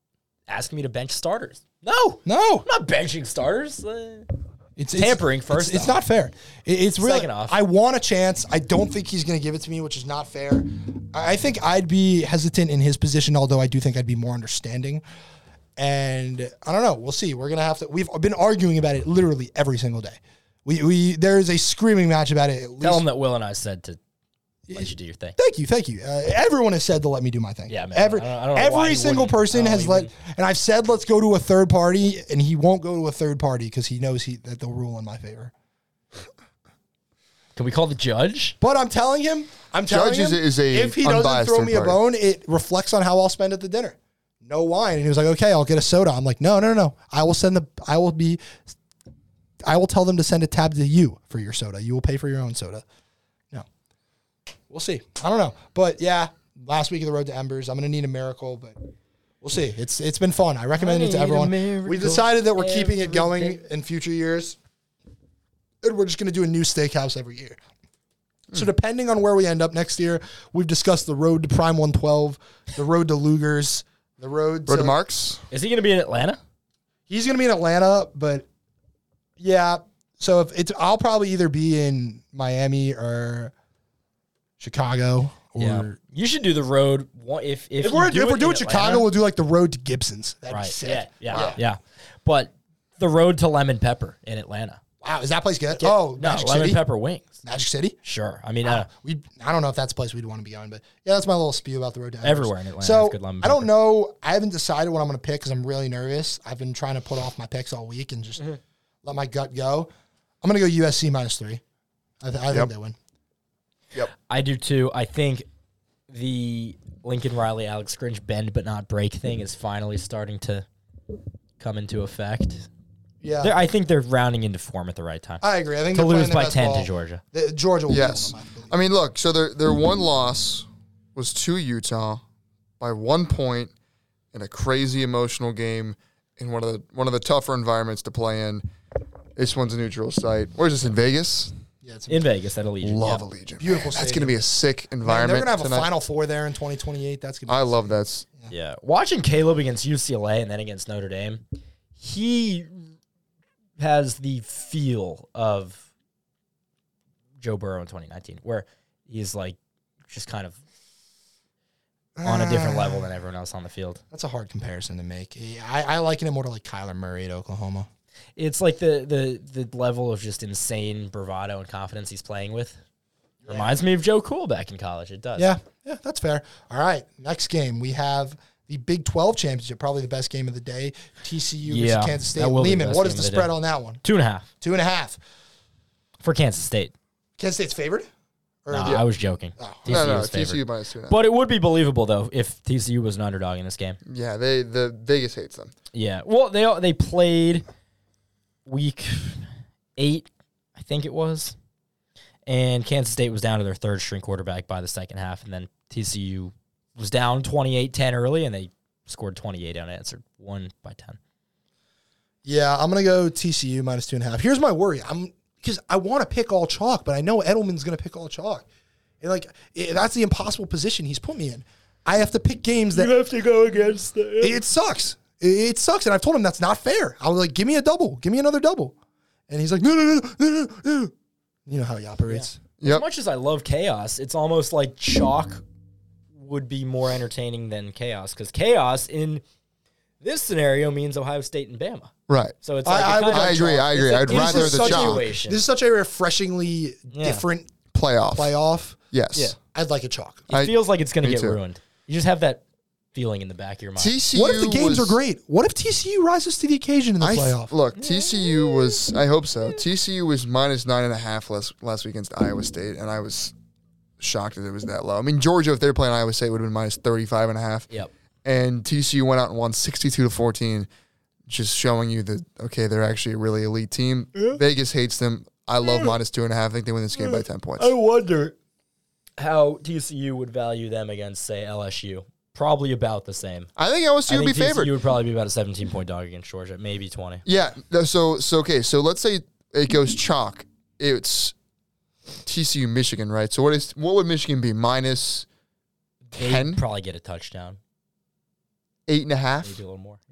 asking me to bench starters. No, No. I'm not benching starters. It's Tampering first It's off. not fair. It's really. Second off. I want a chance. I don't think he's going to give it to me, which is not fair. I think I'd be hesitant in his position, although I do think I'd be more understanding. And I don't know. We'll see. We're going to have to. We've been arguing about it literally every single day. There is a screaming match about it. At least. Tell him that Will and I said to let you do your thing. Thank you. Everyone has said to let me do my thing. Yeah, man. Every I don't know why every he single wouldn't. person I don't has know, let, and I've said let's go to a third party, and he won't go to a third party because he knows that they'll rule in my favor. Can we call the judge? But I'm telling him, Judge is a if he doesn't unbiased throw third me a party. bone, it reflects on how I'll spend at the dinner. No wine, and he was like, okay, I'll get a soda. I'm like, no. I will tell them to send a tab to you for your soda. You will pay for your own soda. No. We'll see. I don't know. But yeah, last week of the Road to Embers, I'm going to need a miracle, but we'll see. It's been fun. I recommend it to everyone. We decided that we're keeping it going in future years. And we're just going to do a new steakhouse every year. So depending on where we end up next year, we've discussed the road to Prime 112, the road to Luger's, the road Road to Marks? Is he going to be in Atlanta? He's going to be in Atlanta, but yeah. So I'll probably either be in Miami or Chicago. Or You should do the road. If we're you do it doing in Chicago, Atlanta, we'll do like the road to Gibson's. That'd be right? sick. Yeah. But the road to Lemon Pepper in Atlanta. Wow, is that place good? Oh, No, Magic Lemon City? Pepper wings. Magic City? Sure. I mean, I don't know if that's a place we'd want to be going, but yeah, that's my little spew about the road to Embers. Everywhere in Atlanta So has good lemon I don't pepper. know. I haven't decided what I'm going to pick because I'm really nervous. I've been trying to put off my picks all week and just let my gut go. I'm going to go USC -3. I think they win. Yep. I do too. I think the Lincoln Riley, Alex Grinch bend but not break thing is finally starting to come into effect. Yeah, I think they're rounding into form at the right time. I agree. I think to they're playing lose the by best 10 ball. to Georgia. Georgia will Yes. beat them, I believe. I mean, look, so their one loss was to Utah by 1 point in a crazy emotional game in one of the tougher environments to play in. This one's a neutral site. Where's this, in Vegas? Yeah, it's In Vegas at Allegiant. Love yeah. Allegiant. Beautiful That's going to stadium. be a sick Man, environment they're going to have tonight. a Final Four there in 2028. That's going to be I love that. Yeah. Watching Caleb against UCLA and then against Notre Dame, he has the feel of Joe Burrow in 2019, where he's like just kind of on a different level than everyone else on the field. That's a hard comparison to make. I liken him more to like Kyler Murray at Oklahoma. It's like the level of just insane bravado and confidence he's playing with. Reminds me of Joe Cool back in college. It does. Yeah, that's fair. All right, next game we have the Big 12 championship, probably the best game of the day. TCU Yeah, versus Kansas State. that will be the Lehman, best what is game the of the spread day. on that one? 2.5 2.5. for Kansas State. Kansas State's favored? Or No, I was joking. TCU No, is favored. TCU -2.5. But it would be believable though if TCU was an underdog in this game. Yeah, the Vegas hates them. Yeah. Well, they played week 8, I think it was, and Kansas State was down to their third string quarterback by the second half, and then TCU was down 28-10 early, and they scored 28 unanswered, won by 10. Yeah, I'm gonna go TCU -2.5. Here's my worry. Because I want to pick all chalk, but I know Edelman's gonna pick all chalk. And that's the impossible position he's put me in. I have to pick games that have to go against the. it sucks. It sucks, and I've told him that's not fair. I was like, "Give me a double, give me another double," and he's like, "No." You know how he operates. Yep. As much as I love chaos, it's almost like chalk would be more entertaining than chaos, because chaos in this scenario means Ohio State and Bama. Right. So it's like I agree. I'd it's rather a the chalk. situation. This is such a refreshingly different Playoff. playoff. Yes. Yeah. I'd like a chalk. It feels like it's going to me get too. ruined. You just have that feeling in the back of your mind. TCU What if the games was, are great? What if TCU rises to the occasion in the playoff? Look, TCU was. I hope so. TCU was -9.5 last week against Iowa State, and I was shocked that it was that low. I mean, Georgia, if they were playing Iowa State, would have been -35.5. Yep. And TCU went out and won 62-14, just showing you that they're actually a really elite team. Vegas hates them. I love -2.5. I think they win this game by 10 points. I wonder how TCU would value them against, say, LSU. Probably about the same. I think LSU would be favored. TCU would probably be about a 17-point dog against Georgia, maybe 20. Yeah. So okay. So let's say it goes chalk. It's TCU Michigan, right? So what would Michigan be? -10? They'd probably get a touchdown. 8.5. Maybe a little more.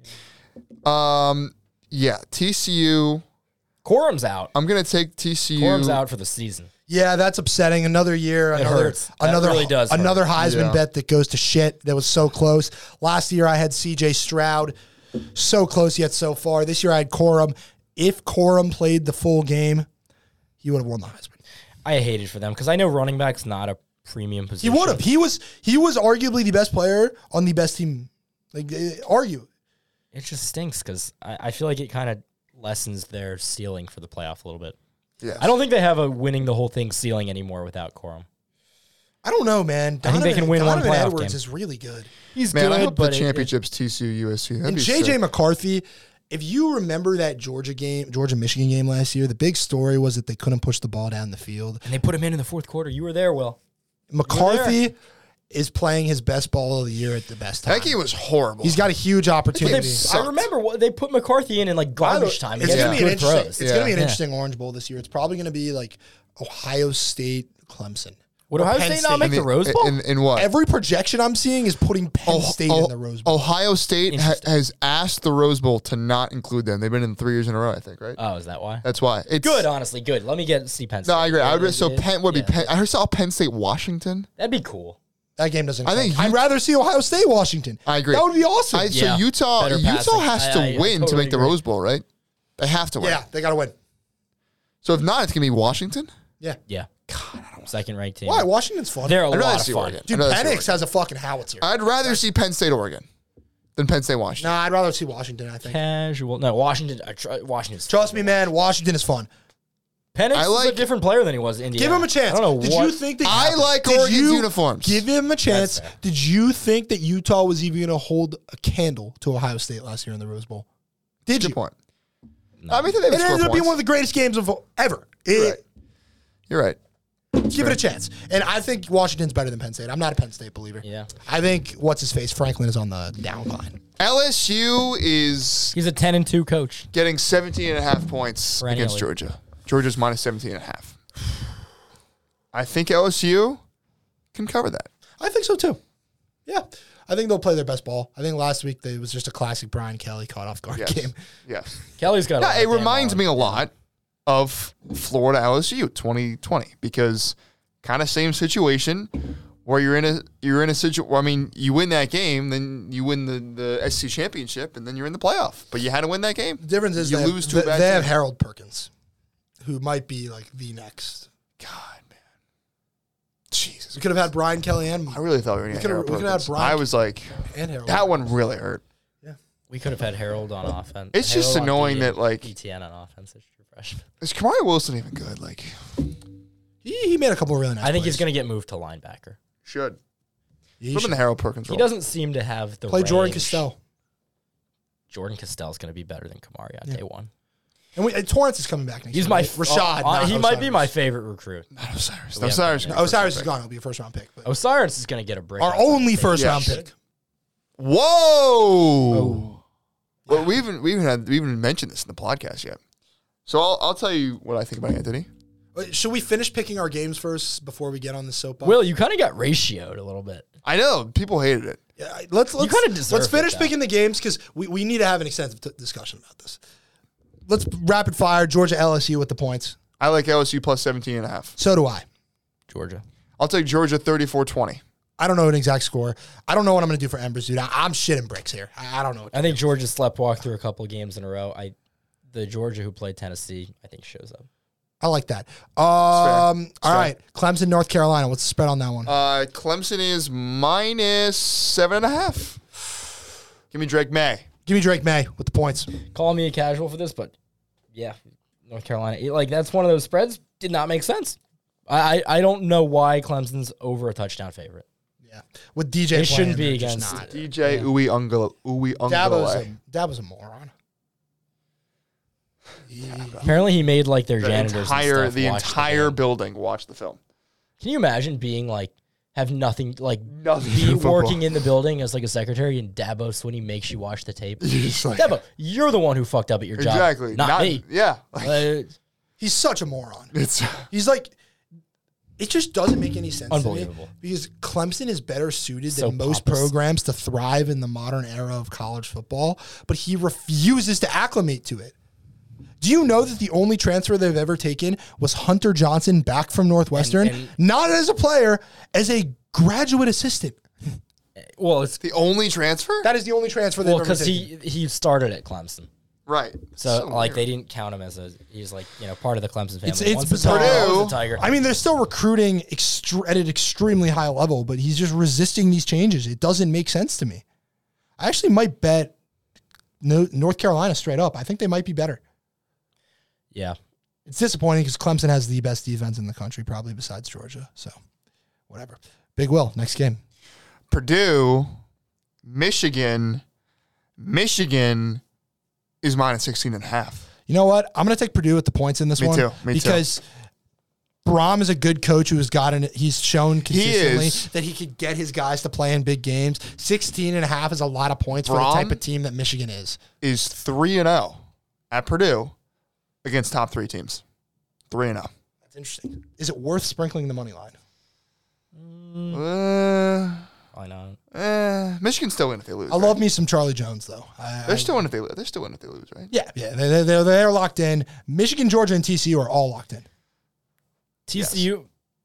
Yeah. Yeah, TCU. Corum's out. I'm gonna take TCU. Corum's out for the season. Yeah, that's upsetting. Another year, It another hurts. That another really does hurt. another Heisman Yeah. bet that goes to shit. That was so close. Last year I had CJ Stroud, so close yet so far. This year I had Corum. If Corum played the full game, he would have won the Heisman. I hate it for them because I know running back's not a premium He position. would have. He was arguably the best player on the best team. Like argue. It just stinks because I feel like it kind of lessens their ceiling for the playoff a little bit. Yes. I don't think they have a winning the whole thing ceiling anymore without Corum. I don't know, man. I think they can win one Donovan playoff Edwards game. is really good. He's Man, good, I hope the but championship's TCU USC. That'd And be JJ sick. McCarthy, if you remember that Georgia Michigan game last year, the big story was that they couldn't push the ball down the field. and they put him in the fourth quarter. You were there, Will. McCarthy is playing his best ball of the year at the best time. That game was horrible. He's got a huge But opportunity. I remember what they put McCarthy in like garbage time. It's He had gonna be an good interesting. throws. It's gonna be an Yeah. interesting Orange Bowl this year. It's probably gonna be like Ohio State, Clemson. Would Or Ohio Penn State not make the Rose Bowl? In what? Every projection I'm seeing is putting Penn State in the Rose Bowl. Ohio State has asked the Rose Bowl to not include them. They've been in 3 years in a row, I think, right? Oh, is that why? That's why. It's Good, honestly, good. Let me see Penn State. No, I agree. I would, so Yeah. Penn would be Yeah. Penn. I saw Penn State Washington. That'd be cool. That game doesn't. I think count. I'd rather see Ohio State Washington. I agree. That would be awesome. Yeah. So Utah Better passing. has to I win to totally make the agree. Rose Bowl, right? They have to win. Yeah, they gotta win. So if not, it's gonna be Washington. Yeah. Yeah. Second ranked team. Why? Washington's fun. They're a I'd rather lot of see fun. Oregon. Dude, I'd rather see Penix Oregon. has a fucking howitzer. I'd rather see Penn State Oregon than Penn State Washington. No, I'd rather see Washington, I think. Casual. No, Washington. Washington's Trust me, man, Washington is fun. Penix I is a like- different player than he was in Indiana. Give him a chance. I don't know Did what. you think that I like Oregon's uniforms. Give him a chance. That's fair. Did you think that Utah was even going to hold a candle to Ohio State last year in the Rose Bowl? Did Good you? point. No. I mean, they would It score ended up being points. one of the greatest games of ever. Right. You're right. Give it a chance. And I think Washington's better than Penn State. I'm not a Penn State believer. Yeah. I think what's his face Franklin is on the downcline. LSU is He's a 10-2 coach. getting 17.5 points Perennially. against Georgia. Georgia's minus 17.5. I think LSU can cover that. I think so too. Yeah. I think they'll play their best ball. I think last week it was just a classic Brian Kelly caught off guard Yes. game. Yes. Kelly's got. Yeah, it reminds me a lot of Florida LSU 2020 because kind of same situation where you're in a situation. I mean, you win that game, then you win the SEC championship, and then you're in the playoff. But you had to win that game. The difference is You they lose to have, a bad they have team. Harold Perkins, who might be like the next. God, man, Jesus. We could have had Brian Kelly and I really thought we were going to could've- Harold we could've had Perkins. Brock I was like, Harold. that one really hurt. We could have had Harold on offense. It's just Harold on annoying D that, like- ETN on offense. It's true freshman. Is Kamari Wilson even good? Like, He made a couple of really nice I think plays. he's going to get moved to linebacker. should. He Put him in should the Harold Perkins He role. doesn't seem to have the play Jordan range. Castell. Jordan Castell's going to be better than Kamari on day one. And Torrance is coming back next He's year. my right? Rashad. not he might be Osiris. my favorite recruit. Not Osiris. We have- Osiris. yeah. Osiris is gone. He'll be a first round pick. But Osiris is going to get a break. our only first Yes. round pick. Whoa! Well, we haven't mentioned this in the podcast yet. So I'll tell you what I think about Anthony. Wait, should we finish picking our games first before we get on the soapbox? Will, you kind of got ratioed a little bit. I know people hated it. Yeah, let's kinda deserve let's finish it, though. picking the games because we need to have an extensive discussion about this. Let's rapid fire Georgia LSU with the points. I like LSU plus 17.5. So do I. Georgia. I'll take Georgia 34-20. I don't know an exact score. I don't know what I'm going to do for Embers, dude. I'm shitting bricks here. I don't know. I think Georgia sleptwalked through a couple games in a row. The Georgia who played Tennessee, I think, shows up. I like that. fair. All fair. right. Clemson, North Carolina. What's the spread on that one? Clemson is minus 7.5. Give me Drake May. Give me Drake May with the points. Call me a casual for this, but yeah, North Carolina. That's one of those spreads. Did not make sense. I don't know why Clemson's over a touchhout favorite. Yeah. With DJ It shouldn't playing, be they're just against- not. DJ Uwe Ungale. Dabo's a moron. Apparently, he made like their The janitors entire and stuff watch the game. building watched the film. Can you imagine being like have nothing like Nothing to be do with working football. in the building as like a secretary and Dabo Swinney makes you watch the tape? You're just like, Dabo, you're the one who fucked up at your job, exactly. not me. Yeah. Uh, He's such a moron. It's He's like, It just doesn't make any sense Unbelievable. to me because Clemson is better suited So than most pompous. programs to thrive in the modern era of college football, but he refuses to acclimate to it. Do you know that the only transfer they've ever taken was Hunter Johnson back from Northwestern? And- not as a player, as a graduate assistant. Well, it's The only transfer? That is the only transfer they've ever because taken. he started at Clemson. Right. So, like, weird. they didn't count him as he's like, part of the Clemson family. It's Once the bizarre. Tiger, always Purdue- the Tiger. I mean, they're still recruiting at an extremely high level, but he's just resisting these changes. It doesn't make sense to me. I actually might bet North Carolina straight up. I think they might be better. Yeah. It's disappointing because Clemson has the best defense in the country, probably besides Georgia. So, whatever. Big Will, next game. Purdue, Michigan is minus 16.5. You know what? I'm going to take Purdue at the points in this Me one. too. Because Braum is a good coach who he's shown consistently is. that he could get his guys to play in big games. 16.5 is a lot of points for the Braum type of team that Michigan is. Is 3-0 at Purdue against top 3 teams. 3-0. That's interesting. Is it worth sprinkling the money line? Why not? Michigan's still in if they lose. I love me some Charlie Jones, though. They're still in if they lose. They're still in if they lose, right? Yeah, they're locked in. Michigan, Georgia, and TCU are all locked in. TCU,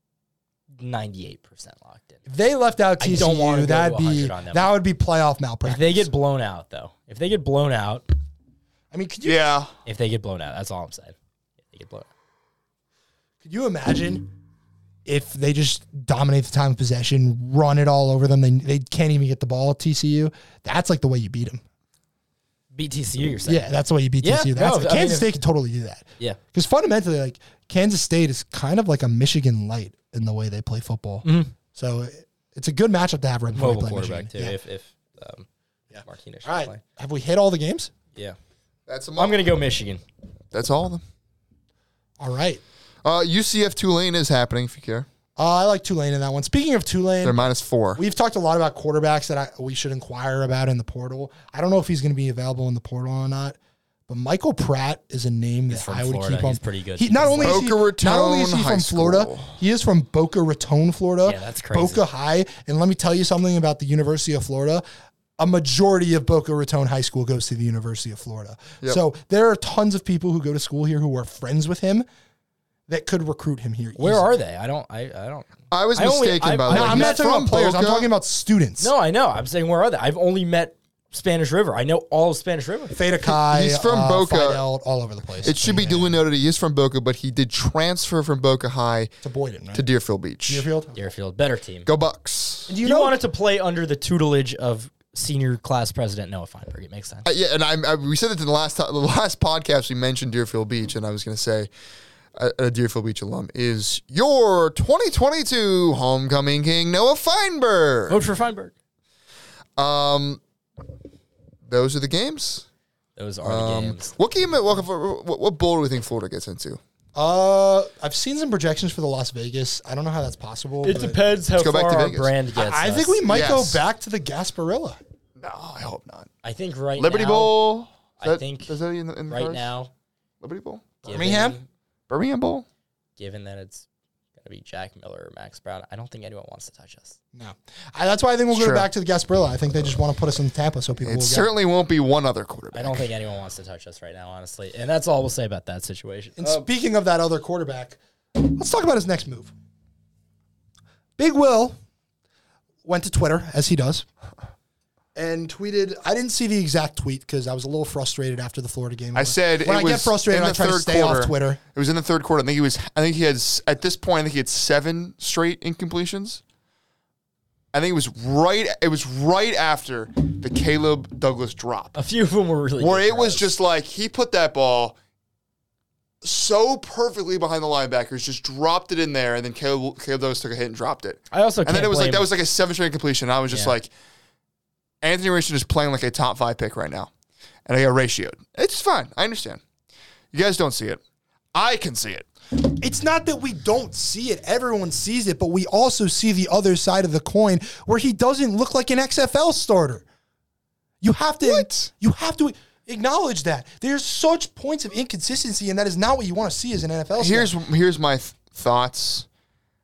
98% locked in. If they left out I don't wanna TCU, go to 100 on them. that would be playoff If malpractice. they get blown out, though. If they get blown out, I mean, could you Yeah. that's all I'm saying. If they get blown out. Could you imagine if they just dominate the time of possession, run it all over them? They can't even get the ball at TCU. That's like the way you beat them. Beat TCU, you're saying? Yeah, that's the way you beat Yeah, TCU. no, That's, I mean, Kansas State could totally do that. Yeah. Because fundamentally, like Kansas State is kind of like a Michigan light in the way they play football. So it's a good matchup to have right before you Mobile play quarterback, Michigan. too, if Martinez should All right. play. Have we hit all the games? Yeah. That's I'm going to go Michigan. That's all of them. All right. UCF Tulane is happening if you care. I like Tulane in that one. Speaking of Tulane, They're minus 4. we've talked a lot about quarterbacks that we should inquire about in the portal. I don't know if he's going to be available in the portal or not, but Michael Pratt is a name that from I would Florida. keep on. He's pretty good. He, not only is he, Boca Raton not only is he High from Florida, School. he is from Boca Raton, Florida. Yeah, that's crazy. Boca High. And let me tell you something about the University of Florida. A majority of Boca Raton High School goes to the University of Florida. Yep. So there are tons of people who go to school here who are friends with him that could recruit him here. Where easily. are they? I don't. I was I only- mistaken I- by I- the way. No, I'm not He's talking from about players. I'm Boca. talking about students. No, I know. I'm saying where are they? I've only met Spanish River. I know all of Spanish River. Theta Chi, He's from Boca. Fidel, all over the place. It should be duly noted he is from Boca, but he did transfer from Boca High to Boyden, right? to Deerfield Beach. Deerfield. Deerfield, better team. Go Bucks. Do You, you know? wanted to play under the tutelage of senior class president Noah Feinberg. It makes sense. Yeah, and we said it in the last podcast. We mentioned Deerfield Beach, and I was going to say a Deerfield Beach alum is your 2022 homecoming king, Noah Feinberg. Vote for Feinberg. Those are the games. Those are the games. What game? What bowl do we think Florida gets into? I've seen some projections for the Las Vegas. I don't know how that's possible. It but depends how go back far to our Vegas. brand gets. I think us. we might Yes. go back to the Gasparilla. No, I hope not. I think right Liberty now. Bowl. I think is that in the right cards? now. Liberty Bowl, Birmingham? Birmingham Bowl. Given that it's going to be Jack Miller or Max Brown, I don't think anyone wants to touch us. No, that's why I think we'll go Sure. back to the Gasparilla. I think they just want to put us in Tampa so people It will get. certainly won't be one other quarterback. I don't think anyone wants to touch us right now, honestly. And that's all we'll say about that situation. And speaking of that other quarterback, let's talk about his next move. Big Will went to Twitter, as he does, and tweeted. I didn't see the exact tweet because I was a little frustrated after the Florida game. I said when it I was get frustrated, in I the try to third stay quarter. off Twitter. It was in the third quarter. I think he had at this point. I think he had 7 straight incompletions. I think it was right after the Caleb Douglas drop, A few of them were really where good it was throws. just like he put that ball so perfectly behind the linebackers, just dropped it in there, and then Caleb Douglas took a hit and dropped it. I also And can't then it was blame, like that was like a 7 straight completion. I was just Yeah. like, Anthony Richardson is playing like a top 5 pick right now, and I got ratioed. It's fine. I understand. You guys don't see it. I can see it. It's not that we don't see it. Everyone sees it, but we also see the other side of the coin where he doesn't look like an XFL starter. You have to What? You have to acknowledge that. There's such points of inconsistency, and that is not what you want to see as an NFL starter. Here's my thoughts.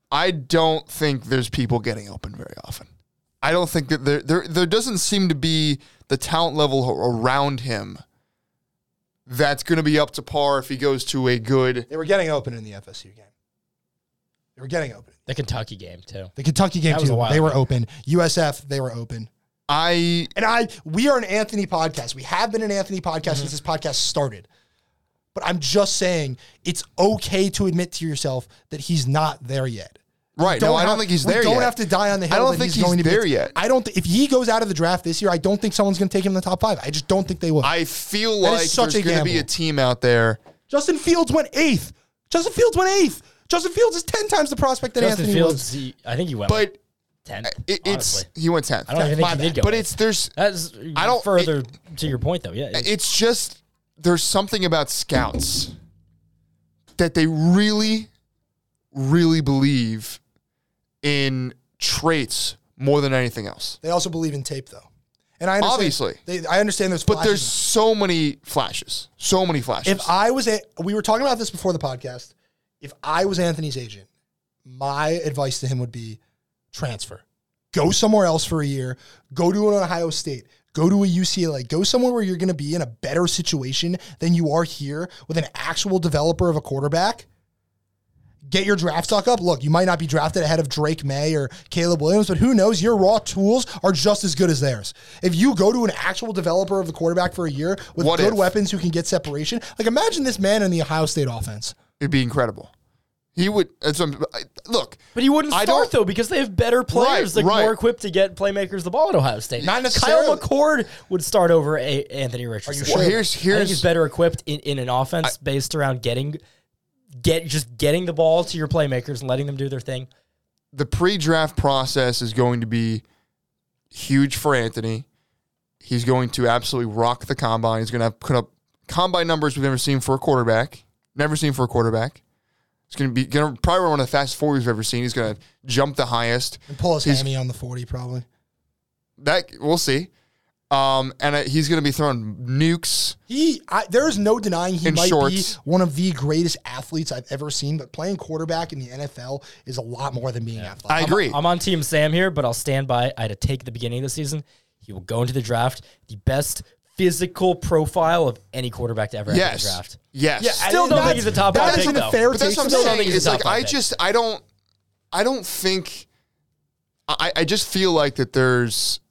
I don't think there's people getting open very often. I don't think that there doesn't seem to be the talent level around him that's going to be up to par if he goes to a good. They were getting open in the FSU game. They were getting open. The Kentucky game, too. The Kentucky game, That was too. a while They were ago. open. USF, they were open. We are an Anthony podcast. We have been an Anthony podcast since this podcast started. But I'm just saying it's okay to admit to yourself that he's not there yet. Right. No, I don't think he's there yet. We don't have to die on the hill. I don't that think he's going to be there yet. I don't. If he goes out of the draft this year, I don't think someone's going to take him in the top 5. I just don't think they will. I feel That like is such there's a going to be a gamble. team out there. Justin Fields went 8th. Justin Fields went 8th. Justin Fields is 10 times the prospect that Justin Anthony Fields, was. I think he went But 10. it's honestly. he went 10th. I don't even think he did go. But 8th. That's I don't- further to your point, though. Yeah. It's just there's something about scouts that they really, really believe in traits more than anything else. They also believe in tape, though. And I understand, Obviously. I understand there's But flashes. there's so many flashes. So many flashes. If I was we were talking about this before the podcast. If I was Anthony's agent, my advice to him would be transfer. Go somewhere else for a year. Go to an Ohio State. Go to a UCLA. Go somewhere where you're going to be in a better situation than you are here with an actual developer of a quarterback. Get your draft stock up. Look, you might not be drafted ahead of Drake May or Caleb Williams, but who knows? Your raw tools are just as good as theirs. If you go to an actual developer of the quarterback for a year with What good if? weapons who can get separation, like imagine this man in the Ohio State offense. It'd be incredible. He would. Look, But he wouldn't I start, don't- though, because they have better players that are right. more equipped to get playmakers the ball at Ohio State. Not necessarily. Kyle McCord would start over Anthony Richardson. Are you well, sure? here's I think he's better equipped in an offense based around getting the ball to your playmakers and letting them do their thing. the pre-draft process is going to be huge for Anthony. He's going to absolutely rock the combine. He's going to put up combine numbers we've never seen for a quarterback. Never seen for a quarterback. He's going to probably one of the fastest 40s we've ever seen. He's going to jump the highest. And pull his hammy on the 40 probably. That we'll see. And he's going to be throwing nukes. There is no denying he In might shorts. be one of the greatest athletes I've ever seen, but playing quarterback in the NFL is a lot more than being athletic. I agree. I'm on Team Sam here, but I'll stand by. I had to take at the beginning of the season. He will go into the draft the best physical profile of any quarterback to ever enter the Yes. draft. Yes. Yeah, Still don't think he's a top 5 That's pick, an though. fair But that's take what I'm to Still don't make. think saying. he's It's a like top 5 pick. I don't think. I just feel like that there's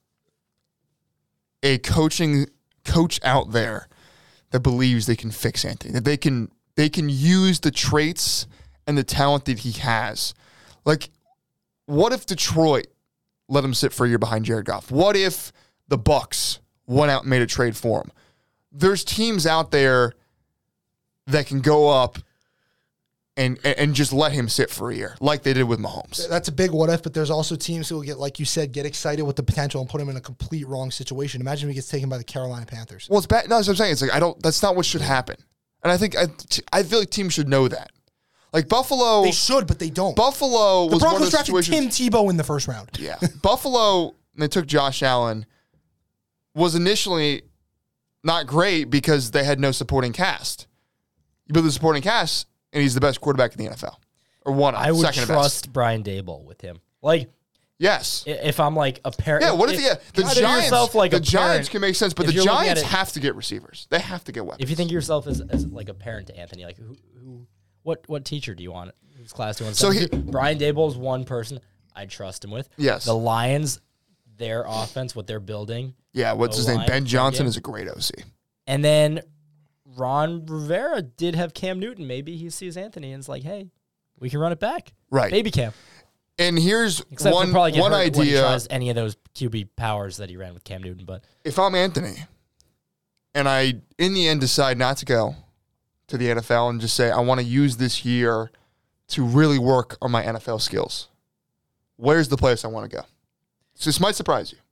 a coach out there that believes they can fix Anthony. That they can use the traits and the talent that he has. Like, what if Detroit let him sit for a year behind Jared Goff? What if the Bucks went out and made a trade for him? There's teams out there that can go up and just let him sit for a year, like they did with Mahomes. That's a big what if, but there's also teams who will get, like you said, get excited with the potential and put him in a complete wrong situation. Imagine if he gets taken by the Carolina Panthers. Well, it's bad. No, that's what I'm saying. It's like that's not what should happen. And I feel like teams should know that. Like Buffalo, They should, but they don't. Buffalo The was one of Broncos the drafted situations. Tim Tebow in the first round. Yeah, Buffalo. And they took Josh Allen. Was initially not great because they had no supporting cast. You build the supporting cast, and he's the best quarterback in the NFL, or one of I would second trust Brian Dable with him. Like, Yes. if I'm like a parent. Yeah. What if the consider Giants? yourself like the a Giants parent, can make sense, but if the you're looking at Giants it- have to get receivers. They have to get weapons. If you think of yourself as like a parent to Anthony, like what teacher do you want? Whose class do you want? So So Brian Dable is one person I'd trust him with. Yes. The Lions, their offense, what they're building, Yeah, what's his name? O-line, Ben Johnson yeah. is a great OC. and then Ron Rivera did have Cam Newton. Maybe he sees Anthony and is like, hey, we can run it back. Right. Baby Cam. And here's Except one he'll probably get hurt when he idea. tries any of those QB powers that he ran with Cam Newton. But If I'm Anthony and I, in the end, decide not to go to the NFL and just say, I want to use this year to really work on my NFL skills, where's the place I want to go? So this might surprise you.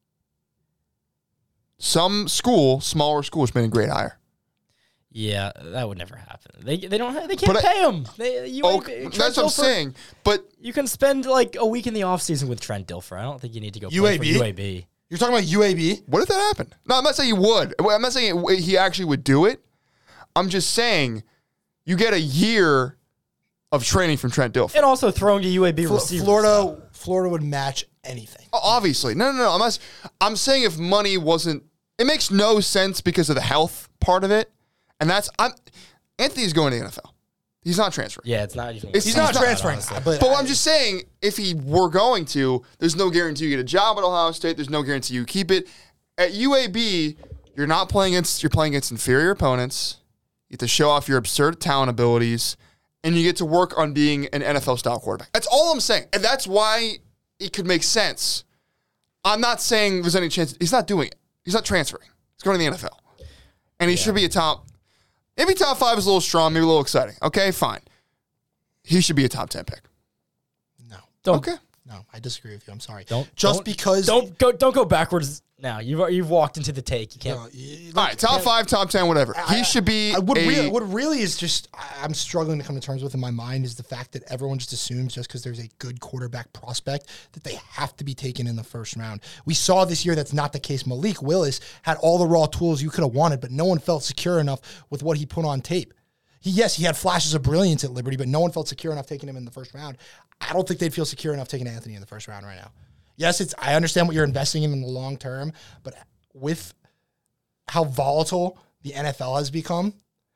Some school, smaller school, has been a great hire. yeah, that would never happen. They can't But pay him. That's what I'm saying. But You can spend like a week in the offseason with Trent Dilfer. I don't think you need to go play for UAB? UAB. You're talking about UAB? what if that happened? No, I'm not saying he would. I'm not saying he actually would do it. I'm just saying you get a year of training from Trent Dilfer. And also throwing to UAB receivers. Florida would match anything. Obviously. No. I'm saying if money wasn't... It makes no sense because of the health part of it. And Anthony's going to the NFL. He's not transferring. Yeah, it's not even... He's not transferring. But I'm just saying, if he were going to, there's no guarantee you get a job at Ohio State. There's no guarantee you keep it. At UAB, you're playing against inferior opponents. You get to show off your absurd talent abilities, and you get to work on being an NFL-style quarterback. That's all I'm saying. And that's why it could make sense. I'm not saying there's any chance. He's not doing it. He's not transferring. He's going to the NFL. And he should be a top... Maybe top 5 is a little strong, maybe a little exciting. Okay, fine. He should be a top 10 pick. No. Okay. No, I disagree with you. I'm sorry. Don't go backwards now. You've walked into the take. You can't. All right, top 5, top 10, whatever. He should be. What really is just I'm struggling to come to terms with in my mind is the fact that everyone just assumes just because there's a good quarterback prospect that they have to be taken in the first round. We saw this year that's not the case. Malik Willis had all the raw tools you could have wanted, but no one felt secure enough with what he put on tape. He had flashes of brilliance at Liberty, but no one felt secure enough taking him in the first round. I don't think they'd feel secure enough taking Anthony in the first round right now. Yes, I understand what you're investing in the long term, but with how volatile the NFL has become,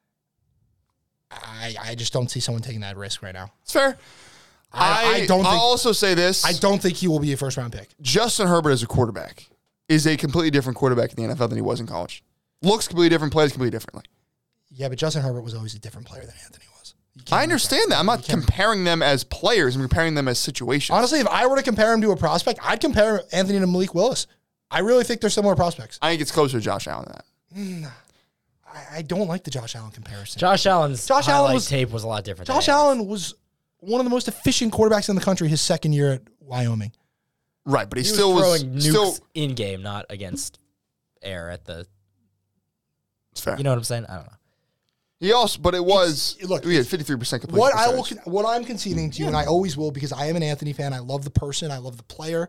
I just don't see someone taking that risk right now. It's fair. I'll also say this. I don't think he will be a first-round pick. Justin Herbert as a quarterback is a completely different quarterback in the NFL than he was in college. Looks completely different, plays completely differently. Yeah, but Justin Herbert was always a different player than Anthony was. I understand that. I'm not comparing them as players. I'm comparing them as situations. Honestly, if I were to compare him to a prospect, I'd compare Anthony to Malik Willis. I really think they're similar prospects. I think it's closer to Josh Allen than that. I don't like the Josh Allen comparison. Josh Allen's highlight tape was a lot different. Josh Allen was one of the most efficient quarterbacks in the country his second year at Wyoming. Right, but he was still throwing nukes in game, not against air at the. It's fair. You know what I'm saying? I don't know. He also, but it was we had 53% completion. What I'm conceding to you, and I always will, because I am an Anthony fan. I love the person. I love the player.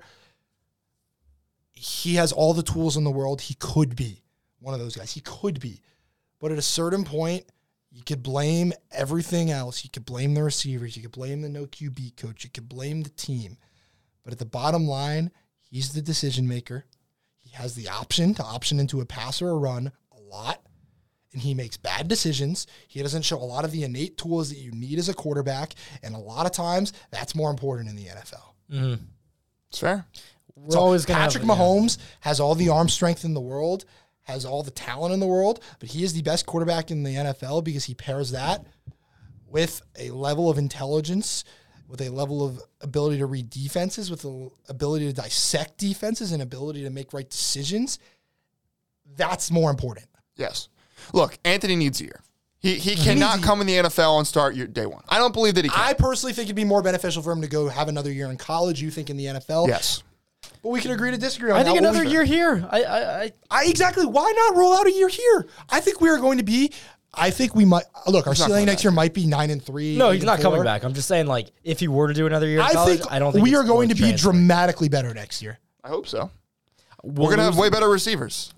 He has all the tools in the world. He could be one of those guys. He could be, but at a certain point, you could blame everything else. You could blame the receivers. You could blame the no QB coach. You could blame the team. But at the bottom line, he's the decision maker. He has the option to option into a pass or a run a lot. And he makes bad decisions. He doesn't show a lot of the innate tools that you need as a quarterback. And a lot of times, that's more important in the NFL. Mm-hmm. It's fair. Patrick Mahomes has all the arm strength in the world, has all the talent in the world, but he is the best quarterback in the NFL because he pairs that with a level of intelligence, with a level of ability to read defenses, with the ability to dissect defenses and ability to make right decisions. That's more important. Yes. Look, Anthony needs a year. He cannot come in the NFL and start day one. I don't believe that he can. I personally think it'd be more beneficial for him to go have another year in college. You think in the NFL? Yes. But we can agree to disagree on that. I think another year here. I exactly. Why not roll out a year here? I think we are going to be. I think we might look. Our ceiling next year might be 9-3. No, he's not coming back. I'm just saying, like, if he were to do another year in college, I don't think we are going to be dramatically better next year. I hope so. We're going to have way better receivers.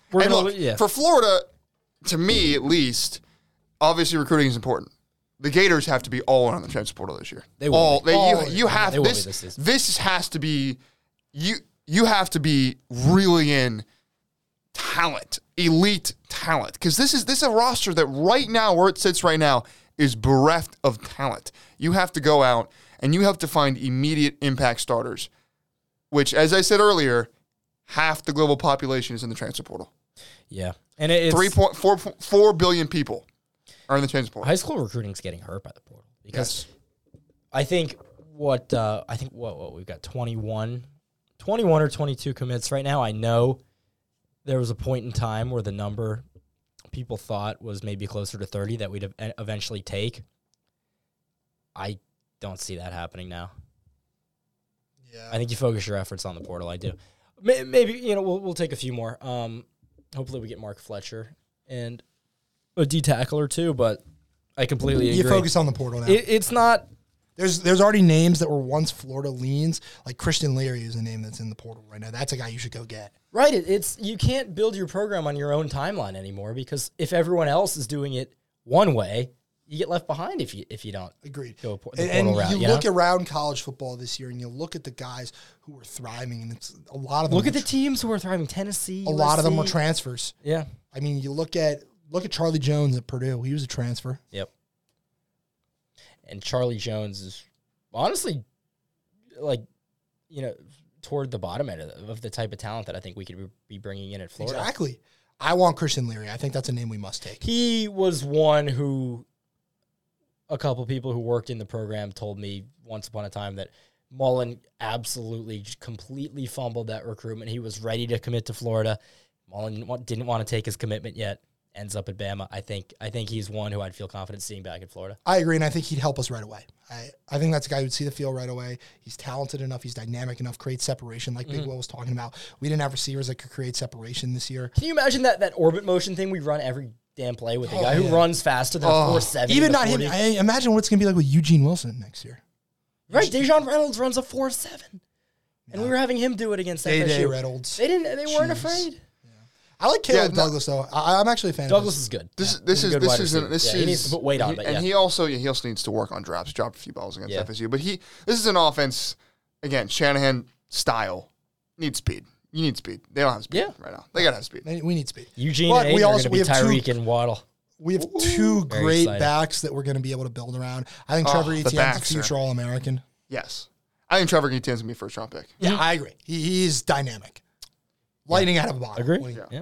For Florida, to me at least, obviously recruiting is important. The Gators have to be all in on the transfer portal this year. They will. You have this. This has to be. You have to be really in talent, elite talent, because this is a roster that right now, where it sits right now, is bereft of talent. You have to go out and you have to find immediate impact starters, which, as I said earlier, half the global population is in the transfer portal. Yeah, and it's 3.4 billion people are in the transfer portal. High school recruiting is getting hurt by the portal because I think what we've got 21 or 22 commits right now. I know there was a point in time where the number people thought was maybe closer to 30 that we'd eventually take. I don't see that happening now. Yeah, I think you focus your efforts on the portal. I do. Maybe we'll take a few more. Hopefully we get Mark Fletcher and a D tackle or two, but I completely agree. You focus on the portal now. It's not. There's already names that were once Florida leans, like Christian Leary is a name that's in the portal right now. That's a guy you should go get. Right. It's you can't build your program on your own timeline anymore because if everyone else is doing it one way, you get left behind if you don't. Agreed. Go the and portal route, you you look know? around college football this year, and you look at the guys who are thriving, and it's a lot of them. Look at the teams who are thriving. Tennessee, A lot of them were USC. transfers. Yeah. I mean, you look at Charlie Jones at Purdue. He was a transfer. Yep. And Charlie Jones is honestly, like, toward the bottom end of the type of talent that I think we could be bringing in at Florida. Exactly. I want Christian Leary. I think that's a name we must take. He was one who a couple people who worked in the program told me once upon a time that Mullen absolutely completely fumbled that recruitment. He was ready to commit to Florida. Mullen didn't want to take his commitment yet. Ends up at Bama. I think he's one who I'd feel confident seeing back in Florida. I agree, and I think he'd help us right away. I think that's a guy who'd see the field right away. He's talented enough. He's dynamic enough, creates separation like Big Will was talking about. We didn't have receivers that could create separation this year. Can you imagine that orbit motion thing we run every damn play with a guy who runs faster than a 4.7? Even not him. I imagine what it's going to be like with Eugene Wilson next year. Right, Dejon Reynolds runs a 4.7. And we were having him do it against FSU. Day Reynolds. They weren't afraid. I like Caleb Douglas though. I'm actually a fan. Douglas of is good. This He's a good wide isn't receiver. this he is needs to put weight on, but and he also needs to work on drops. He dropped a few balls against FSU, but this is an offense again Shanahan style. Need speed. You need speed. They don't have speed right now. They gotta have speed. We need speed. Eugene But and we Aiden are also- going to be we have Tyreek and Waddle. We have two Very great exciting. backs that we're going to be able to build around. I think Trevor the Etienne's a backs, future All-American. Yes, I think Trevor Etienne's gonna be a first round pick. Yeah, I agree. He's dynamic. Lightning out of a bottle. Agree? Yeah.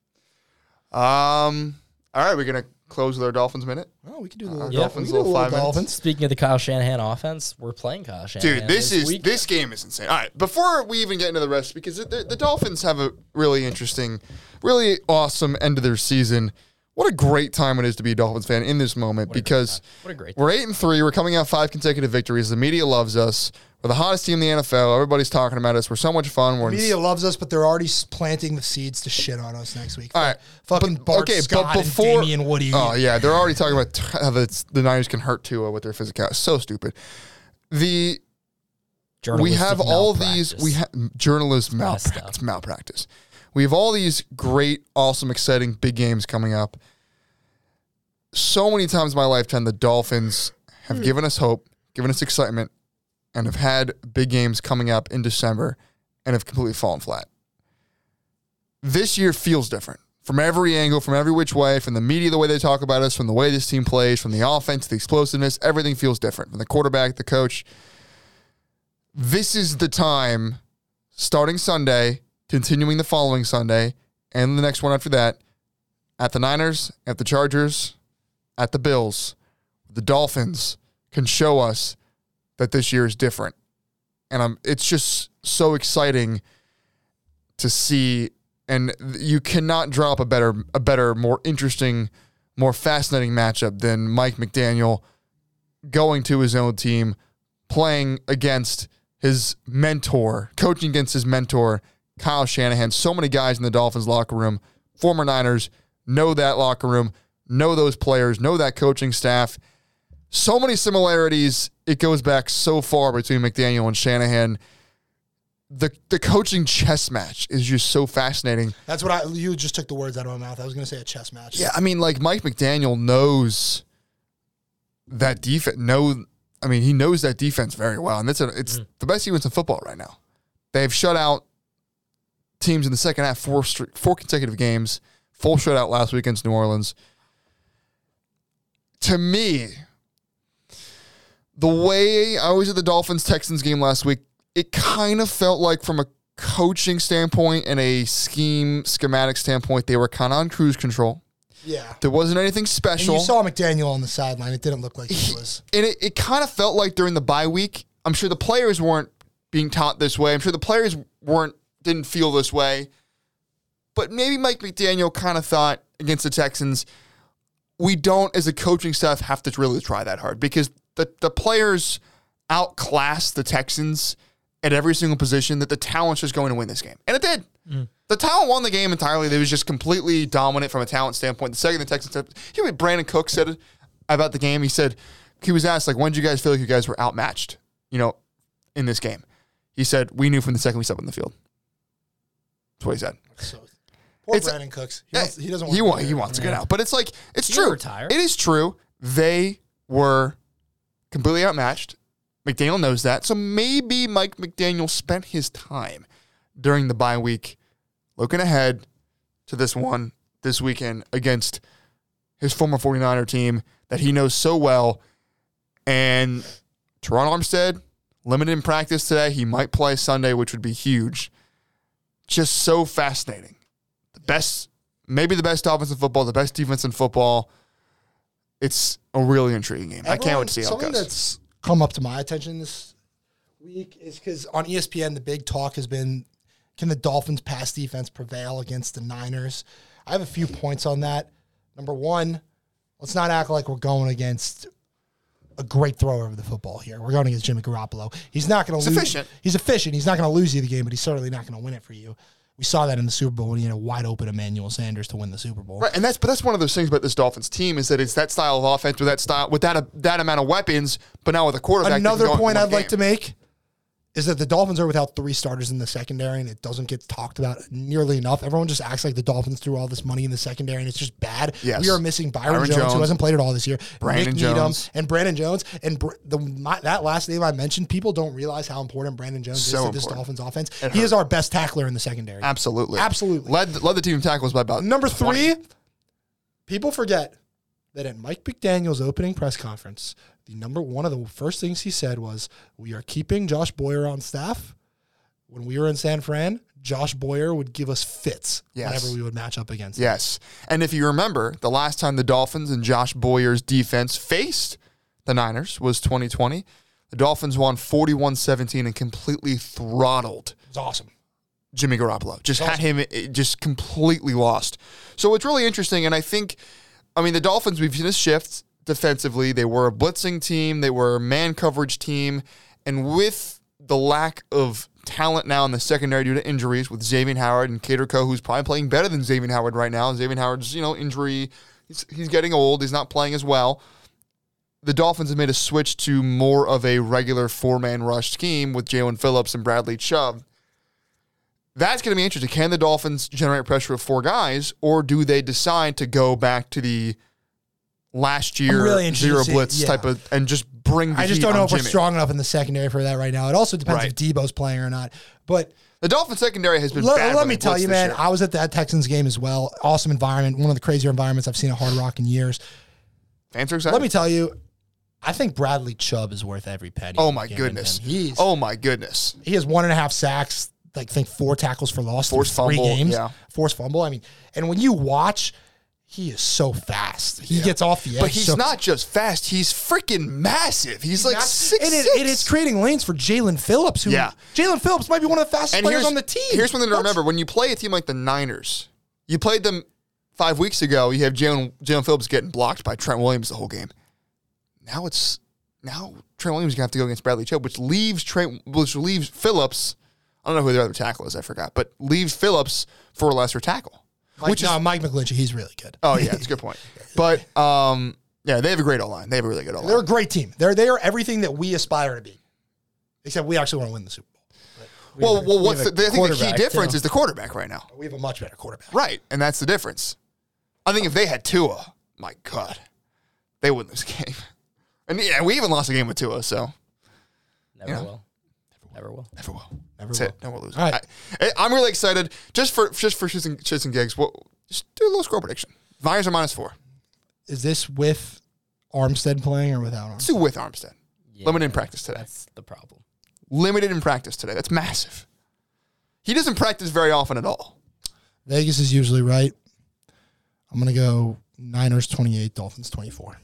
All right, we're gonna close with our Dolphins minute. Oh, we can do the little Dolphins, we can do little the 5 minutes. Dolphins. Speaking of the Kyle Shanahan offense, we're playing Kyle Shanahan. Dude, this week. game is insane. All right, before we even get into the rest, because the Dolphins have a really interesting, really awesome end of their season. What a great time it is to be a Dolphins fan in this moment because What a great we're 8-3. We're coming out 5 consecutive victories. The media loves us. We're the hottest team in the NFL. Everybody's talking about us. We're so much fun. We're Media loves us, but they're already planting the seeds to shit on us next week. All right, Fucking Bart Scott and Damian Woody. Oh yeah, they're already talking about how the Niners can hurt Tua with their physicality. So stupid. We have all these. We have journalism malpractice. It's malpractice. We have all these great, awesome, exciting big games coming up. So many times in my lifetime, the Dolphins have given us hope, given us excitement, and have had big games coming up in December and have completely fallen flat. This year feels different from every angle, from every which way, from the media, the way they talk about us, from the way this team plays, from the offense, the explosiveness, everything feels different. From the quarterback, the coach. This is the time, starting Sunday, continuing the following Sunday, and the next one after that, at the Niners, at the Chargers, at the Bills, the Dolphins can show us that this year is different. And it's just so exciting to see. And you cannot drop a better, more interesting, more fascinating matchup than Mike McDaniel going to his own team, playing against his mentor, coaching against his mentor, Kyle Shanahan. So many guys in the Dolphins locker room, former Niners, know that locker room, know those players, know that coaching staff. So many similarities. It goes back so far between McDaniel and Shanahan. The coaching chess match is just so fascinating. That's what you just took the words out of my mouth. I was going to say a chess match. Yeah, I mean, like Mike McDaniel knows that defense. He knows that defense very well, and it's the best defense in football right now. They've shut out teams in the second half 4 consecutive games. Full shutout last week against New Orleans. To me, the way I was at the Dolphins-Texans game last week, it kind of felt like from a coaching standpoint and a schematic standpoint, they were kind of on cruise control. Yeah. There wasn't anything special. And you saw McDaniel on the sideline. It didn't look like he was. And it kind of felt like during the bye week, I'm sure the players weren't being taught this way. I'm sure the players didn't feel this way. But maybe Mike McDaniel kind of thought against the Texans, we don't, as a coaching staff, have to really try that hard because the players outclassed the Texans at every single position, that the talent's just going to win this game. And it did. The talent won the game entirely. They was just completely dominant from a talent standpoint. The second the Texans, hear what Brandon Cook said about the game. He said, he was asked, like, when did you guys feel like you guys were outmatched, in this game? He said, we knew from the second we stepped on the field. That's what he said. Poor Brandon Cooks. He doesn't want He wants to get out. But it's like, it's He true. can retire. It is true. They were completely outmatched. McDaniel knows that. So maybe Mike McDaniel spent his time during the bye week looking ahead to this weekend against his former 49er team that he knows so well. And Teron Armstead, limited in practice today. He might play Sunday, which would be huge. Just so fascinating. Maybe the best offense in football, the best defense in football. It's a really intriguing game. I can't wait to see how it goes. Something that's come up to my attention this week is because on ESPN, the big talk has been, can the Dolphins' pass defense prevail against the Niners? I have a few points on that. Number one, let's not act like we're going against a great thrower of the football here. We're going against Jimmy Garoppolo. He's not going to lose. Efficient. He's efficient. He's not going to lose you the game, but he's certainly not going to win it for you. We saw that in the Super Bowl when he had a wide open Emmanuel Sanders to win the Super Bowl. Right, and that's one of those things about this Dolphins team is that it's that style of offense with that amount of weapons, but now with a quarterback. Another point I'd like to make is that the Dolphins are without 3 starters in the secondary, and it doesn't get talked about nearly enough. Everyone just acts like the Dolphins threw all this money in the secondary, and it's just bad. Yes. We are missing Byron Jones, who hasn't played at all this year. Brandon Nick Jones. Needham and Brandon Jones. And that last name I mentioned, people don't realize how important Brandon Jones is to this Dolphins offense. He is our best tackler in the secondary. Absolutely. Led the team in tackles by about Number 20. 3, people forget that at Mike McDaniel's opening press conference, one of the first things he said was, we are keeping Josh Boyer on staff. When we were in San Fran, Josh Boyer would give us fits whenever we would match up against him. Yes. And if you remember, the last time the Dolphins and Josh Boyer's defense faced the Niners was 2020. The Dolphins won 41-17 and completely throttled. It was awesome. Jimmy Garoppolo. Had him just completely lost. So it's really interesting, and the Dolphins, we've seen a shift defensively. They were a blitzing team. They were a man coverage team. And with the lack of talent now in the secondary due to injuries with Xavier Howard and Kader Coe, who's probably playing better than Xavier Howard right now. Xavier Howard's, injury, he's getting old. He's not playing as well. The Dolphins have made a switch to more of a regular 4-man rush scheme with Jalen Phillips and Bradley Chubb. That's going to be interesting. Can the Dolphins generate pressure with 4 guys, or do they decide to go back to the last year zero blitz type of and just bring the I just heat don't know on if we're Jimmy? strong enough in the secondary for that right now. It also depends if Debo's playing or not. But the Dolphins secondary has been bad. Let me tell you, man, year. I was at that Texans game as well. Awesome environment. One of the crazier environments I've seen at Hard Rock in years. Fans are excited. Let me tell you, I think Bradley Chubb is worth every penny. Oh, my goodness. He has 1.5 sacks, I think 4 tackles for loss through 3 games. Yeah. Forced fumble. And when you watch, he is so fast. He gets off the edge. But he's not just fast. He's freaking massive. He's like 6'6". It is creating lanes for Jalen Phillips. Jalen Phillips might be one of the fastest players on the team. Here's something to remember. When you play a team like the Niners, you played them 5 weeks ago. You have Jalen Phillips getting blocked by Trent Williams the whole game. Now Trent Williams is going to have to go against Bradley Chubb, which leaves Phillips. I don't know who their other tackle is. I forgot. But leaves Phillips for a lesser tackle. Mike McGlinchey, he's really good. Oh, yeah, that's a good point. But, they have a great O-line. They have a really good O-line. They're a great team. They are everything that we aspire to be. Except we actually want to win the Super Bowl. I think the key difference is the quarterback right now. We have a much better quarterback. Right, and that's the difference. I think if they had Tua, my God, they wouldn't lose a game. And we even lost a game with Tua, so. Never will. That's it. No, we're losing. All right. I'm really excited. Just for shits and gigs, just do a little score prediction. Niners are -4. Is this with Armstead playing or without Armstead? Let's do with Armstead. Limited in practice today. That's the problem. Limited in practice today. That's massive. He doesn't practice very often at all. Vegas is usually right. I'm going to go Niners 28, Dolphins 24.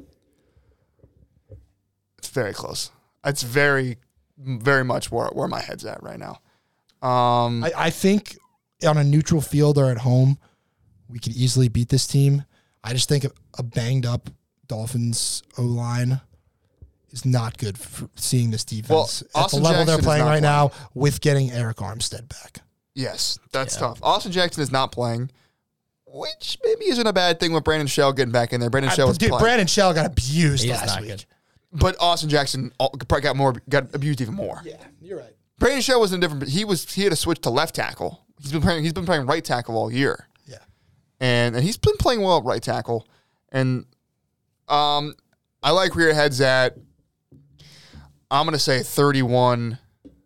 It's very close. It's very, very much where my head's at right now. I think on a neutral field or at home, we could easily beat this team. I just think a banged up Dolphins O-line is not good for seeing this defense at the level they're playing right now with getting Eric Armstead back. Yes, that's tough. Austin Jackson is not playing, which maybe isn't a bad thing with Brandon Shell getting back in there. Brandon Shell was playing. Brandon Shell got abused last week. Good. But Austin Jackson got abused even more. Yeah, you're right. Brandon Shell was in different. He had to switch to left tackle. He's been playing right tackle all year. Yeah, and he's been playing well at right tackle. And I like where your head's at. I'm going to say 31-28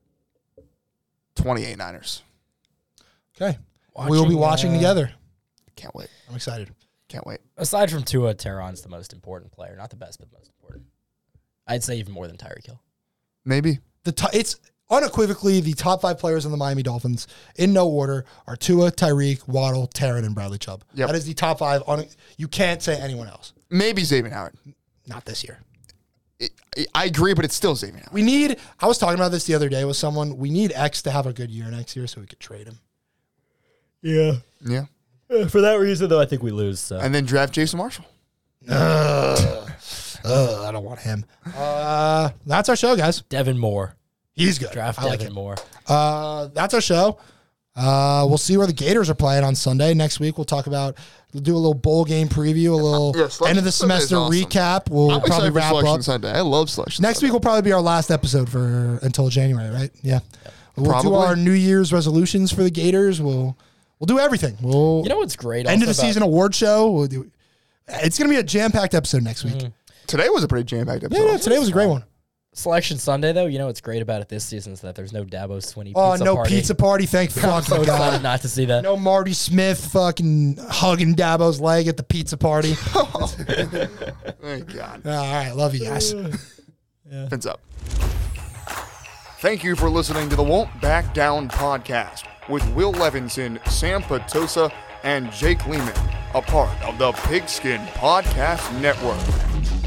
Niners. Okay. We will be watching together. Can't wait. I'm excited. Can't wait. Aside from Tua, Tyron's the most important player. Not the best, but the most important. I'd say even more than Tyreek Hill. Maybe. It's unequivocally the top 5 players in the Miami Dolphins, in no order, are Tua, Tyreek, Waddle, Taron, and Bradley Chubb. Yep. That is the top 5. You can't say anyone else. Maybe Xavier Howard. Not this year. I agree, but it's still Xavier Howard. I was talking about this the other day with someone. We need X to have a good year next year so we could trade him. Yeah. Yeah. For that reason, though, I think we lose. So. And then draft Jason Marshall. I don't want him. That's our show, guys. Devin Moore. He's good. Draft I like Devin him. Moore. That's our show. We'll see where the Gators are playing on Sunday. Next week, we'll do a little bowl game preview, a little end of the semester recap. We'll I'm probably excited for wrap Selection up. Sunday. I love Selection Next week will probably be our last episode until January, right? Yeah. We'll Probably. do our New Year's resolutions for the Gators. We'll do everything. You know what's great? End of the also about- season award show. It's going to be a jam-packed episode next week. Today was a pretty jam-packed episode. Yeah, today was a great one. Selection Sunday, though, you know what's great about it this season is that there's no Dabo Swinney Oh, pizza no party. pizza party. Thank I'm fucking so excited God. not to see that. No Marty Smith fucking hugging Dabo's leg at the pizza party. Thank God. All right. Love you guys. Fins up. Thank you for listening to the Won't Back Down podcast with Will Levinson, Sam Patosa, and Jake Lehman, a part of the Pigskin Podcast Network.